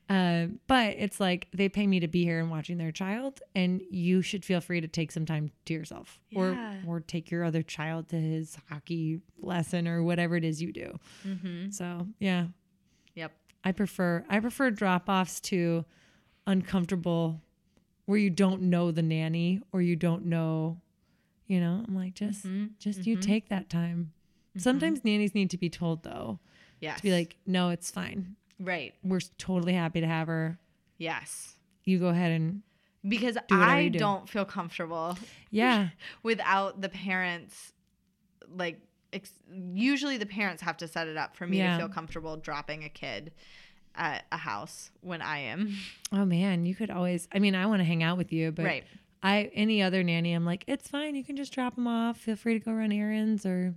But it's like they pay me to be here and watching their child, and you should feel free to take some time to yourself, or take your other child to his hockey lesson or whatever it is you do. Mm-hmm. So yeah, yep. I prefer drop offs to uncomfortable, where you don't know the nanny or you don't know, you know. I'm like you take that time. Mm-hmm. Sometimes nannies need to be told though, to be like, no, it's fine. Right. We're totally happy to have her. Yes. You go ahead and because I don't feel comfortable. Yeah. Without the parents, like usually the parents have to set it up for me to feel comfortable dropping a kid at a house when I am. Oh man, you could always. I mean, I want to hang out with you, but any other nanny, I'm like, it's fine. You can just drop them off. Feel free to go run errands or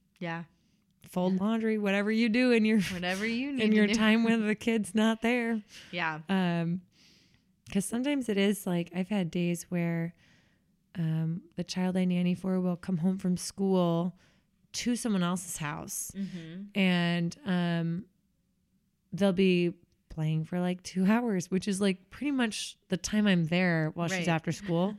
fold laundry, whatever you do in your time when the kid's not there. Yeah. Because sometimes it is like I've had days where the child I nanny for will come home from school to someone else's house, and they'll be playing for like 2 hours, which is like pretty much the time I'm there while she's after school,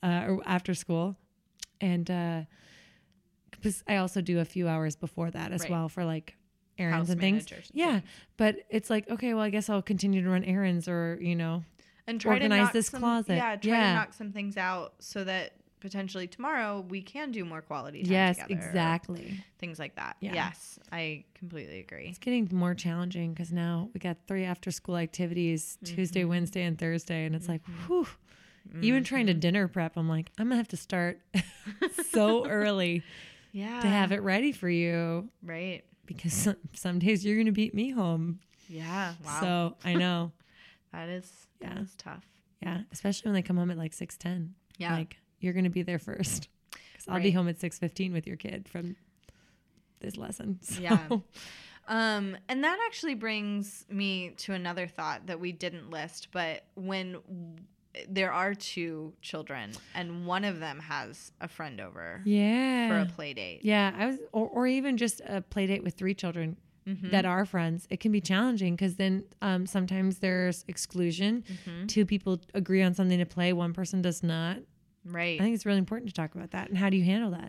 and because I also do a few hours before that as well for like errands and things. But it's like, okay, well, I guess I'll continue to run errands or, you know, and try organize to knock this closet. Try to knock some things out so that potentially tomorrow we can do more quality time together. Yes, exactly. Things like that. Yeah. Yes, I completely agree. It's getting more challenging because now we got 3 after school activities, Tuesday, Wednesday, and Thursday. And it's like, whew. Even trying to dinner prep, I'm like, I'm going to have to start so early to have it ready for you. Right. Because some days you're going to beat me home. Yeah. Wow. So I know. That is tough. Yeah. Especially when they come home at like 6:10. Yeah. Like you're going to be there first. Because I'll be home at 6:15 with your kid from this lesson. So. Yeah. And that actually brings me to another thought that we didn't list, but when there are 2 children and one of them has a friend over for a play date. Yeah. Or even just a play date with 3 children that are friends. It can be challenging because then sometimes there's exclusion. 2 people agree on something to play. One person does not. Right. I think it's really important to talk about that. And how do you handle that?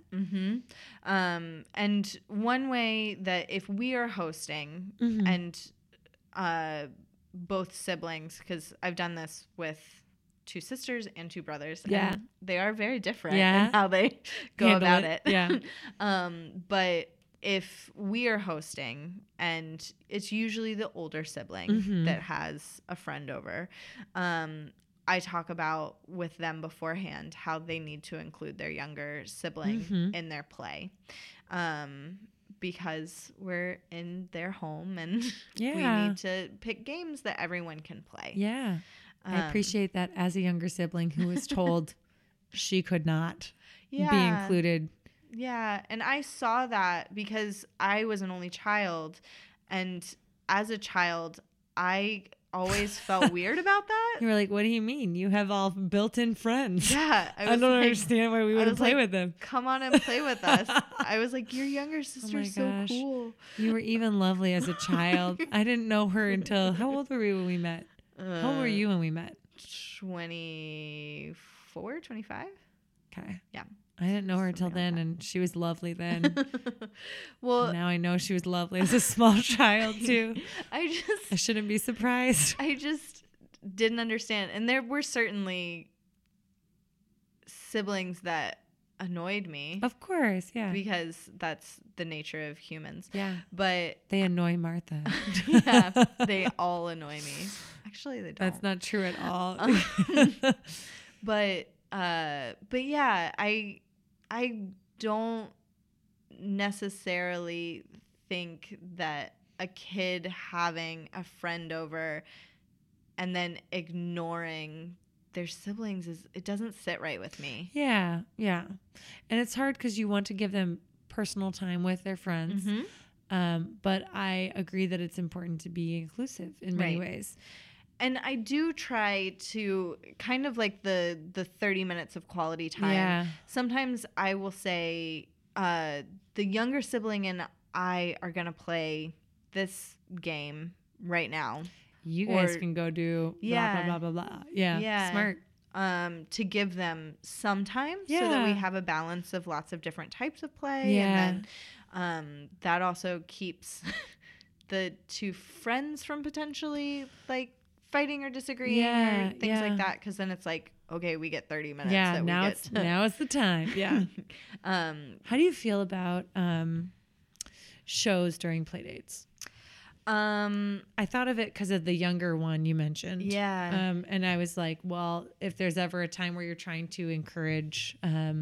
And one way that if we are hosting and both siblings, because I've done this with 2 sisters and 2 brothers. Yeah. And they are very different in how they go about it. Yeah. But if we are hosting and it's usually the older sibling that has a friend over, I talk about with them beforehand how they need to include their younger sibling in their play. Because we're in their home and we need to pick games that everyone can play. Yeah. I appreciate that as a younger sibling who was told she could not be included. Yeah. And I saw that because I was an only child. And as a child, I always felt weird about that. You were like, what do you mean? You have all built-in friends. Yeah. I don't understand why we wouldn't play with them. Come on and play with us. I was like, your younger sister's so cool. You were even lovely as a child. I didn't know her until, how old were we when we met? How old were you when we met? 24, 25. Okay. Yeah. I didn't know her until then, and she was lovely then. Well, now I know she was lovely as a small child too. I shouldn't be surprised. I just didn't understand, and there were certainly siblings that annoyed me. Of course, yeah, because that's the nature of humans. Yeah, but they annoy Martha. Yeah, they all annoy me. Actually, they don't. That's not true at all. But yeah, I don't necessarily think that a kid having a friend over and then ignoring their siblings it doesn't sit right with me. Yeah. And it's hard because you want to give them personal time with their friends. Mm-hmm. But I agree that it's important to be inclusive in many ways. And I do try to kind of like the 30 minutes of quality time. Yeah. Sometimes I will say the younger sibling and I are going to play this game right now. You guys can go do blah, blah, blah, blah, blah. Yeah. Smart. To give them some time so that we have a balance of lots of different types of play. Yeah. And then that also keeps the two friends from potentially like fighting or disagreeing or things like that, because then it's like, okay, we get 30 minutes. Yeah, now it's the time. Yeah. How do you feel about shows during play dates? I thought of it because of the younger one you mentioned. Yeah. And I was like, well, if there's ever a time where you're trying to encourage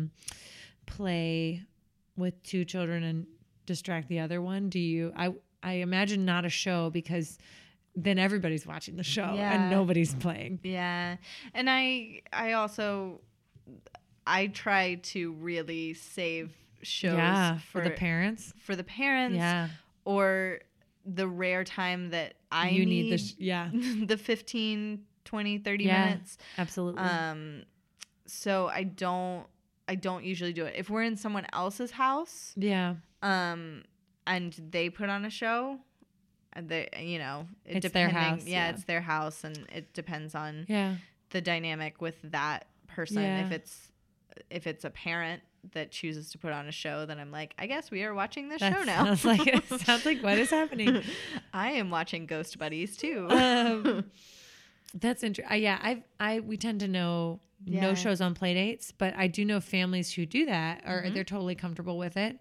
play with two children and distract the other one, I imagine not a show, because then everybody's watching the show and nobody's playing. Yeah. And I also try to really save shows for the parents. Yeah. Or the rare time that you need the 15, 20, 30 minutes. Absolutely. So I don't usually do it. If we're in someone else's house, and they put on a show, it's their house. It's their house, and it depends on the dynamic with that person. If it's a parent that chooses to put on a show, then I'm like, I guess we are watching this show now. Sounds like what is happening? I am watching Ghost Buddies too. That's interesting. We tend to know no shows on play dates, but I do know families who do that, or they're totally comfortable with it.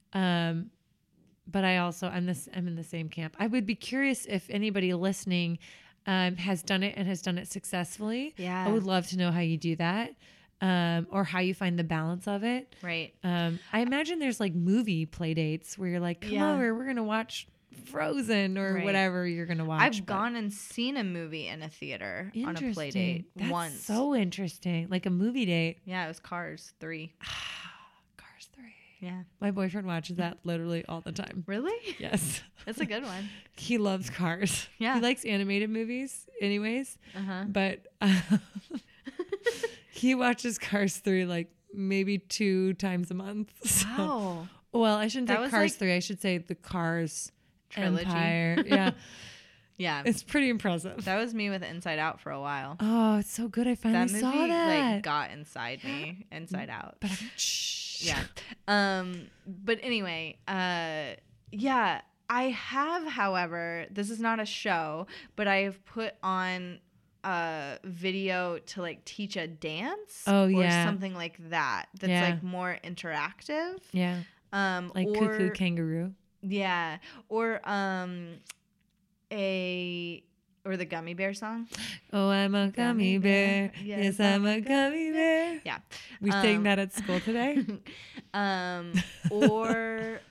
But I'm in the same camp. I would be curious if anybody listening has done it and has done it successfulely. Yeah. I would love to know how you do that, or how you find the balance of it. Right. I imagine there's like movie play dates where you're like, come over, we're going to watch Frozen or whatever you're going to watch. I've gone and seen a movie in a theater on a play date once. So interesting. Like a movie date. Yeah, it was Cars 3. Cars 3. Yeah. My boyfriend watches that literally all the time. Really? Yes. That's a good one. He loves Cars. Yeah. He likes animated movies anyways. Uh-huh. But he watches Cars 3 like maybe 2 times a month. Wow. So, well, I shouldn't say Cars 3. I should say the Cars trilogy. Empire. Yeah. Yeah. It's pretty impressive. That was me with Inside Out for a while. Oh, it's so good. I finally saw that. That movie like got inside me, Inside Out. But shh. Yeah. But anyway, yeah, I have, however, this is not a show, but I have put on a video to like teach a dance or something like that. That's like more interactive. Yeah. Like Cuckoo Kangaroo. Yeah. Or the Gummy Bear song. Oh, I'm a gummy bear. Yes, I'm a gummy bear. Yeah. We sang that at school today. Or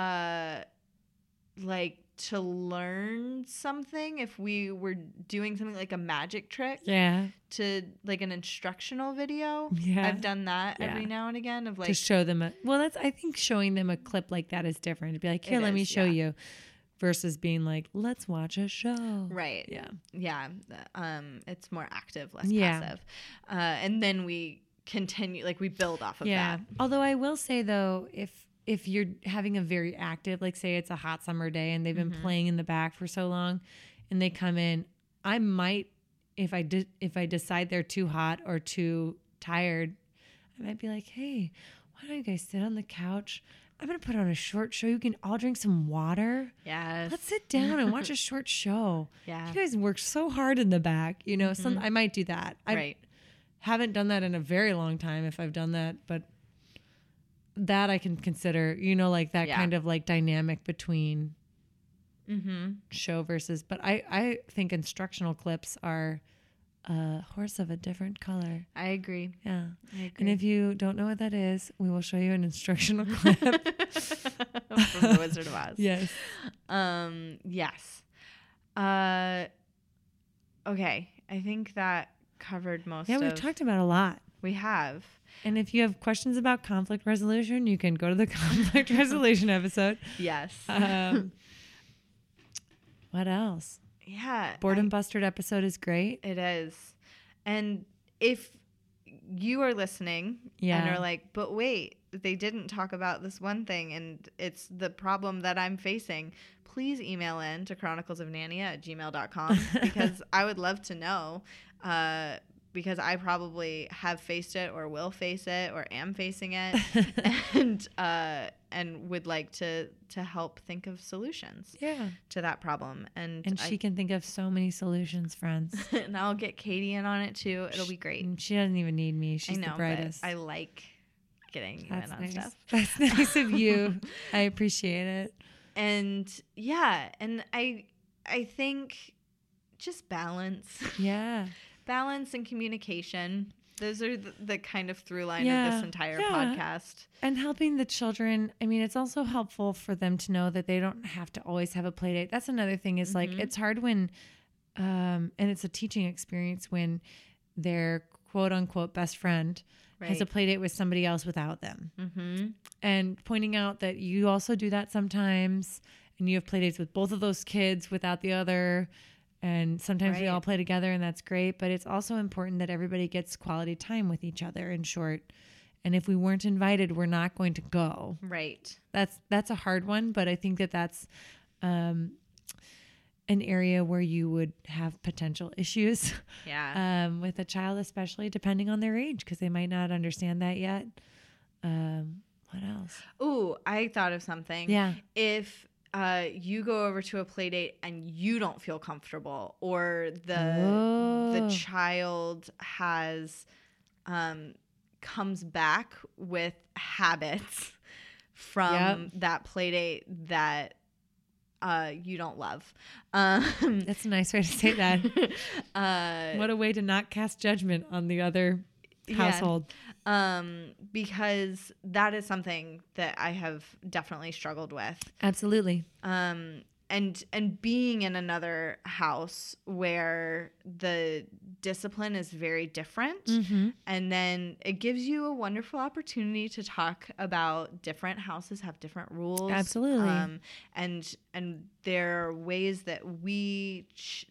like to learn something, if we were doing something like a magic trick. Yeah. To like an instructional video. Yeah. I've done that every now and again of like to show them I think showing them a clip like that is different. To be like, here, let me show you. versus being like, let's watch a show. Right. Yeah. Yeah. It's more active, less Yeah. passive. And then we continue, like we build off of Yeah. that. Although I will say though, if you're having a very active, like say it's a hot summer day and they've been playing in the back for so long and they come in, I might, if I decide they're too hot or too tired, I might be like, hey, why don't you guys sit on the couch? I'm going to put on a short show. You can all drink some water. Yes. Let's sit down and watch a short show. Yeah. You guys worked so hard in the back. You know, I might do that. I Right. haven't done that in a very long time if I've done that, but that I can consider, you know, like that kind of like dynamic between show versus, but I think instructional clips are a horse of a different color. I agree. Yeah. I agree. And if you don't know what that is, we will show you an instructional clip. From The Wizard of Oz. Yes. Yes. Okay. I think that covered most Yeah, we've talked about a lot. We have. And if you have questions about conflict resolution, you can go to the conflict resolution episode. Yes. What else? Yeah. Boredom Bustered episode is great. It is. And if you are listening and are like, but wait, they didn't talk about this one thing and it's the problem that I'm facing, please email in to chroniclesofnania@gmail.com because I would love to know, because I probably have faced it or will face it or am facing it and would like to help think of solutions to that problem. And she can think of so many solutions, friends. and I'll get Katie in on it too. It'll be great. She doesn't even need me. She's I know, the brightest. but I like getting you in on nice. stuff. That's nice of you. I appreciate it. And yeah, and I think just balance. Yeah. Balance and communication. Those are the kind of through line of this entire podcast. And helping the children. I mean, it's also helpful for them to know that they don't have to always have a play date. That's another thing is like, it's hard when, and it's a teaching experience when their quote unquote best friend has a play date with somebody else without them. And pointing out that you also do that sometimes and you have play dates with both of those kids without the other. And sometimes we all play together and that's great, but it's also important that everybody gets quality time with each other in short. And if we weren't invited, we're not going to go. Right. That's a hard one, but I think that's an area where you would have potential issues. Yeah. With a child, especially depending on their age, because they might not understand that yet. What else? Ooh, I thought of something. Yeah. If you go over to a play date and you don't feel comfortable, or the child has comes back with habits from that play date that you don't love. That's a nice way to say that. What a way to not cast judgment on the other household. Because that is something that I have definitely struggled with. Absolutely. And being in another house where the discipline is very different, and then it gives you a wonderful opportunity to talk about different houses have different rules. Absolutely. And there are ways that we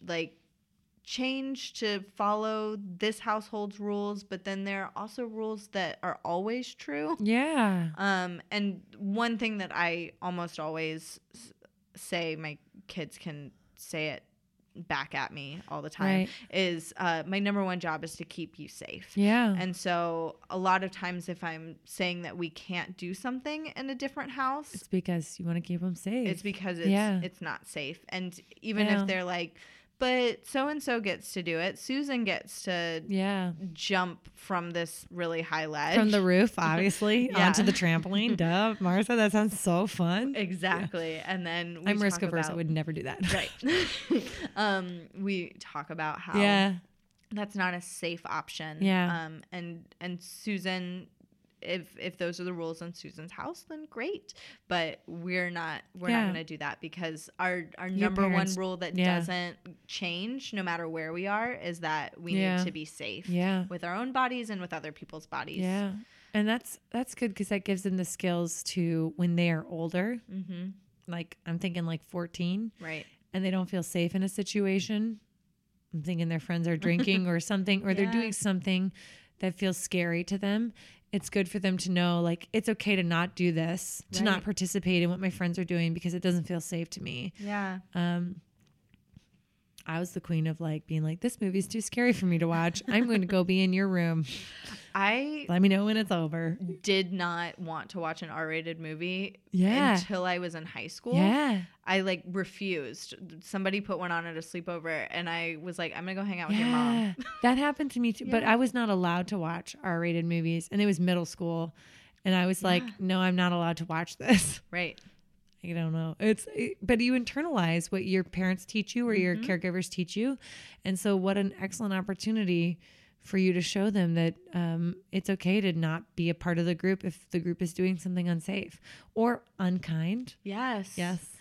change to follow this household's rules, but then there are also rules that are always true. Yeah. And one thing that I almost always say, my kids can say it back at me all the time, is my number one job is to keep you safe. Yeah. And so a lot of times if I'm saying that we can't do something in a different house, It's because you want to keep them safe. it's because it's not safe. And even if they're like, but so-and-so gets to do it, Susan gets to jump from this really high ledge. From the roof, obviously, onto the trampoline. Duh, Martha, that sounds so fun. Exactly. Yeah. And then I'm risk averse. I would never do that. Right. We talk about how that's not a safe option. Yeah. And Susan, if those are the rules in Susan's house, then great. But we're not going to do that, because our number one rule that doesn't change no matter where we are is that we need to be safe with our own bodies and with other people's bodies. Yeah. And that's good, because that gives them the skills to, when they are older, like, I'm thinking like 14. Right. And they don't feel safe in a situation. I'm thinking their friends are drinking or something, or they're doing something that feels scary to them. It's good for them to know, like, it's okay to not do this, to not participate in what my friends are doing because it doesn't feel safe to me. Yeah. I was the queen of like being like, this movie's too scary for me to watch. I'm going to go be in your room. Let me know when it's over. Did not want to watch an R-rated movie until I was in high school. Yeah. I like refused. Somebody put one on at a sleepover and I was like, I'm going to go hang out with your mom. That happened to me too. But I was not allowed to watch R-rated movies. And it was middle school. And I was like, no, I'm not allowed to watch this. Right. I don't know. But you internalize what your parents teach you or your caregivers teach you. And so what an excellent opportunity for you to show them that it's okay to not be a part of the group if the group is doing something unsafe or unkind. Yes.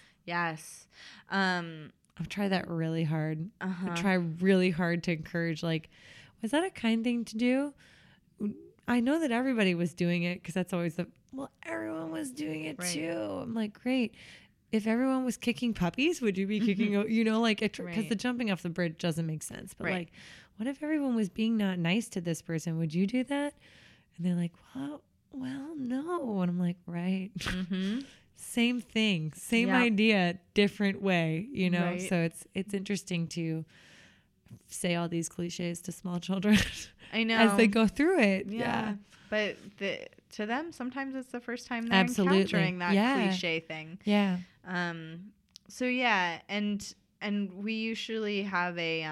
I've tried that really hard. I try really hard to encourage, like, was that a kind thing to do? I know that everybody was doing it because that's always everyone was doing it too. I'm like, great. If everyone was kicking puppies, would you be kicking, because the jumping off the bridge doesn't make sense. But like, what if everyone was being not nice to this person? Would you do that? And they're like, well, no. And I'm like, right. Same thing, same idea, different way, So it's interesting to say all these cliches to small children. I know. As they go through it. Yeah. But to them, sometimes it's the first time they're encountering that cliche thing. Yeah. So yeah, and we usually have a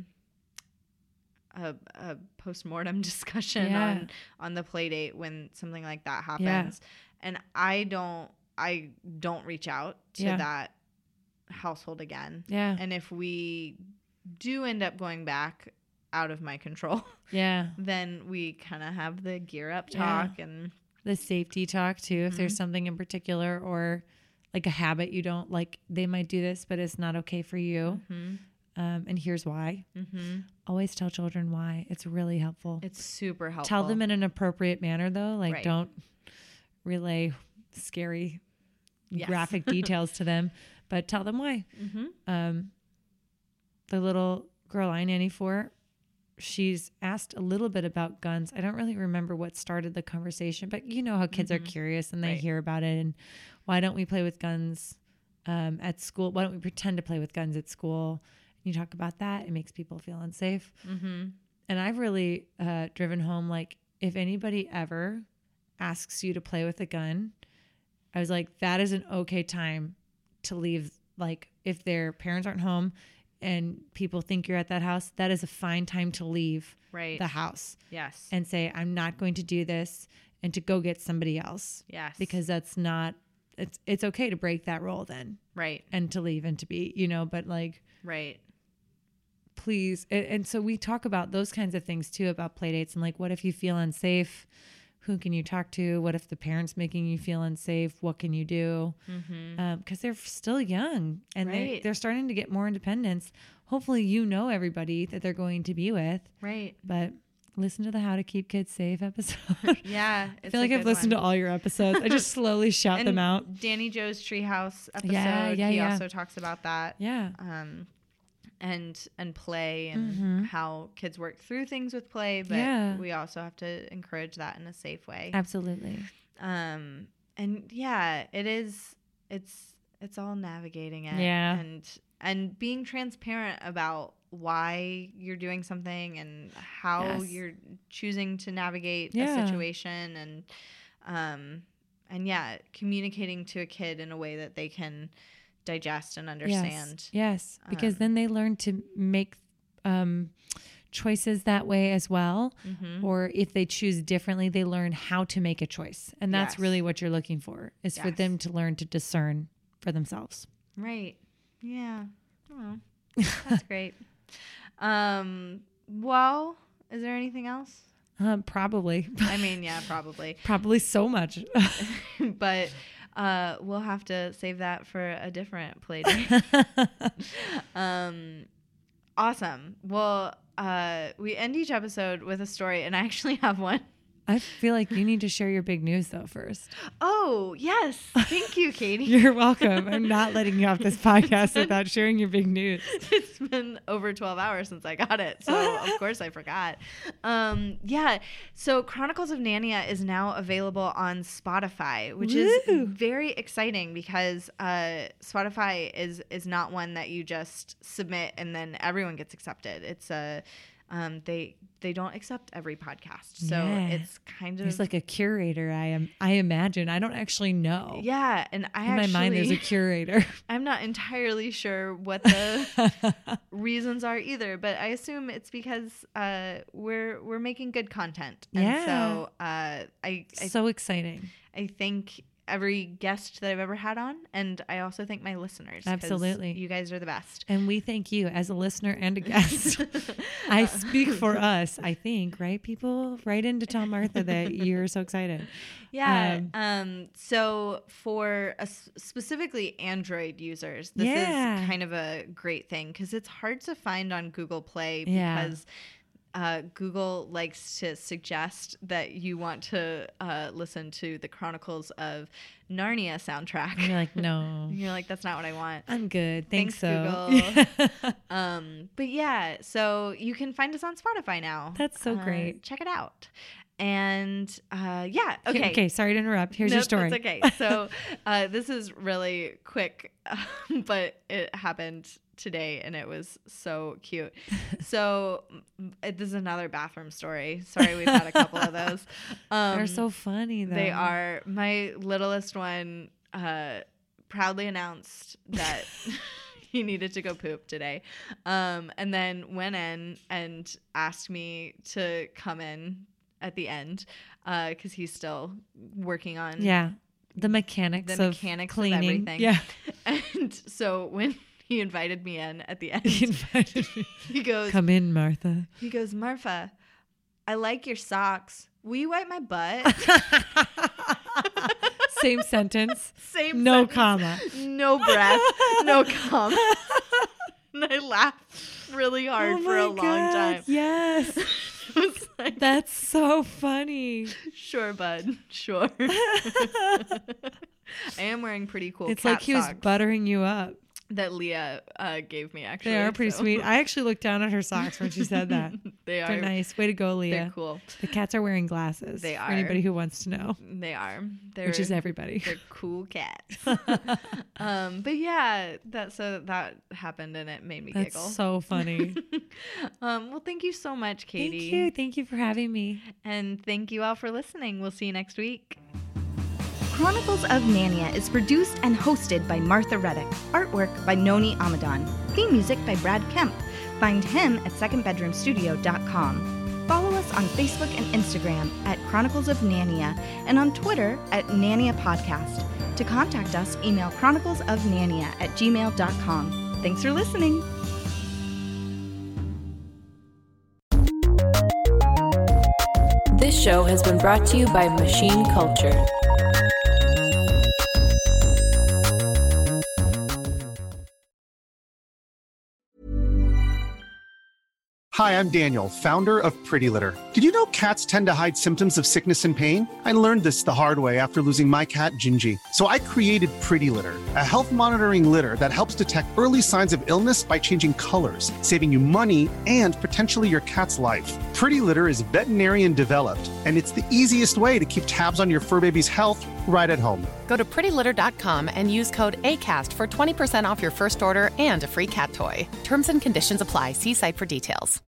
postmortem discussion on the play date when something like that happens. And I don't reach out to that household again. Yeah. And if we do end up going back out of my control, then we kind of have the gear up talk and the safety talk too. If there's something in particular or like a habit you don't like, they might do this, but it's not okay for you. And here's why. Always tell children why. It's really helpful. It's super helpful. Tell them in an appropriate manner though. Like don't relay scary graphic details to them, but tell them why. The little girl I nanny for, she's asked a little bit about guns. I don't really remember what started the conversation, but you know how kids are curious and they hear about it. And why don't we play with guns at school? Why don't we pretend to play with guns at school? And you talk about that. It makes people feel unsafe. And I've really driven home, like, if anybody ever asks you to play with a gun, I was like, that is an okay time to leave. Like, if their parents aren't home and people think you're at that house, that is a fine time to leave the house. Yes. And say, I'm not going to do this, and to go get somebody else. Yes. Because that's not, it's okay to break that role then. Right. And to leave and to be, but like. Right. Please. And so we talk about those kinds of things too, about play dates and like, what if you feel unsafe? Who can you talk to? What if the parent's making you feel unsafe? What can you do? Because they're still young and they're starting to get more independence. Hopefully, everybody that they're going to be with. Right. But listen to the How to Keep Kids Safe episode. Yeah. I feel like I've listened to all your episodes. I just slowly shout them out. Danny Joe's Treehouse episode. He also talks about that. Yeah. And play and how kids work through things with play, but we also have to encourage that in a safe way. Absolutely. And it's all navigating it. Yeah. And being transparent about why you're doing something and how you're choosing to navigate a situation and communicating to a kid in a way that they can digest and understand. Yes. Because then they learn to make choices that way as well. Or if they choose differently, they learn how to make a choice. And that's really what you're looking for, is for them to learn to discern for themselves. Right. Yeah. Oh, that's great. Well, is there anything else? Probably. I mean, probably. Probably so much. But we'll have to save that for a different play date. Awesome. Well, we end each episode with a story, and I actually have one. I feel like you need to share your big news though first. Oh, yes. Thank you, Katie. You're welcome. I'm not letting you off this podcast without sharing your big news. It's been over 12 hours since I got it, so of course I forgot. Yeah, so Chronicles of Narnia is now available on Spotify, which is very exciting because Spotify is not one that you just submit and then everyone gets accepted. It's they don't accept every podcast, so it's kind of there's like a curator. I imagine. I don't actually know. Yeah, and in my mind there's a curator. I'm not entirely sure what the reasons are either, but I assume it's because we're making good content. And so I so exciting. I think every guest that I've ever had on, and I also thank my listeners. Absolutely. You guys are the best. And we thank you as a listener and a guest. I speak for us, I think, right? People write in to tell Martha that you're so excited. Yeah. So for specifically Android users, this is kind of a great thing because it's hard to find on Google Play because Google likes to suggest that you want to listen to the Chronicles of Narnia soundtrack. And you're like, no. You're like, that's not what I want. I'm good. Thanks so. Google. But yeah, so you can find us on Spotify now. That's so great. Check it out. And okay. Okay, sorry to interrupt. Here's your story. That's okay. So this is really quick, but it happened today and it was so cute. So this is another bathroom story. Sorry, we've had a couple of those. They're so funny though. They are. My littlest one proudly announced that he needed to go poop today, and then went in and asked me to come in at the end because he's still working on the mechanics of cleaning. Of everything. Yeah. And so when he invited me in at the end, he goes, come in, Martha. He goes, Martha, I like your socks. Will you wipe my butt? Same sentence. No comma. No breath. No comma. And I laughed really hard for a long time. Yes. Like, that's so funny. Sure, bud. Sure. I am wearing pretty cool It's cat like he was socks buttering you up. that Leah gave me, actually. They are pretty sweet. I actually looked down at her socks when she said that. They're nice. Way to go, Leah. They're cool. The cats are wearing glasses. They are. For anybody who wants to know. They are. Which is everybody. They're cool cats. But yeah, that happened and it made me giggle. That's so funny. Well, thank you so much, Katie. Thank you. Thank you for having me. And thank you all for listening. We'll see you next week. Chronicles of Narnia is produced and hosted by Martha Reddick. Artwork by Noni Amadan. Theme music by Brad Kemp. Find him at secondbedroomstudio.com. Follow us on Facebook and Instagram at Chronicles of Narnia and on Twitter at Narnia Podcast. To contact us, email chroniclesofnarnia@gmail.com. Thanks for listening. This show has been brought to you by Machine Culture. Hi, I'm Daniel, founder of Pretty Litter. Did you know cats tend to hide symptoms of sickness and pain? I learned this the hard way after losing my cat, Gingy. So I created Pretty Litter, a health monitoring litter that helps detect early signs of illness by changing colors, saving you money and potentially your cat's life. Pretty Litter is veterinarian developed, and it's the easiest way to keep tabs on your fur baby's health right at home. Go to prettylitter.com and use code ACAST for 20% off your first order and a free cat toy. Terms and conditions apply. See site for details.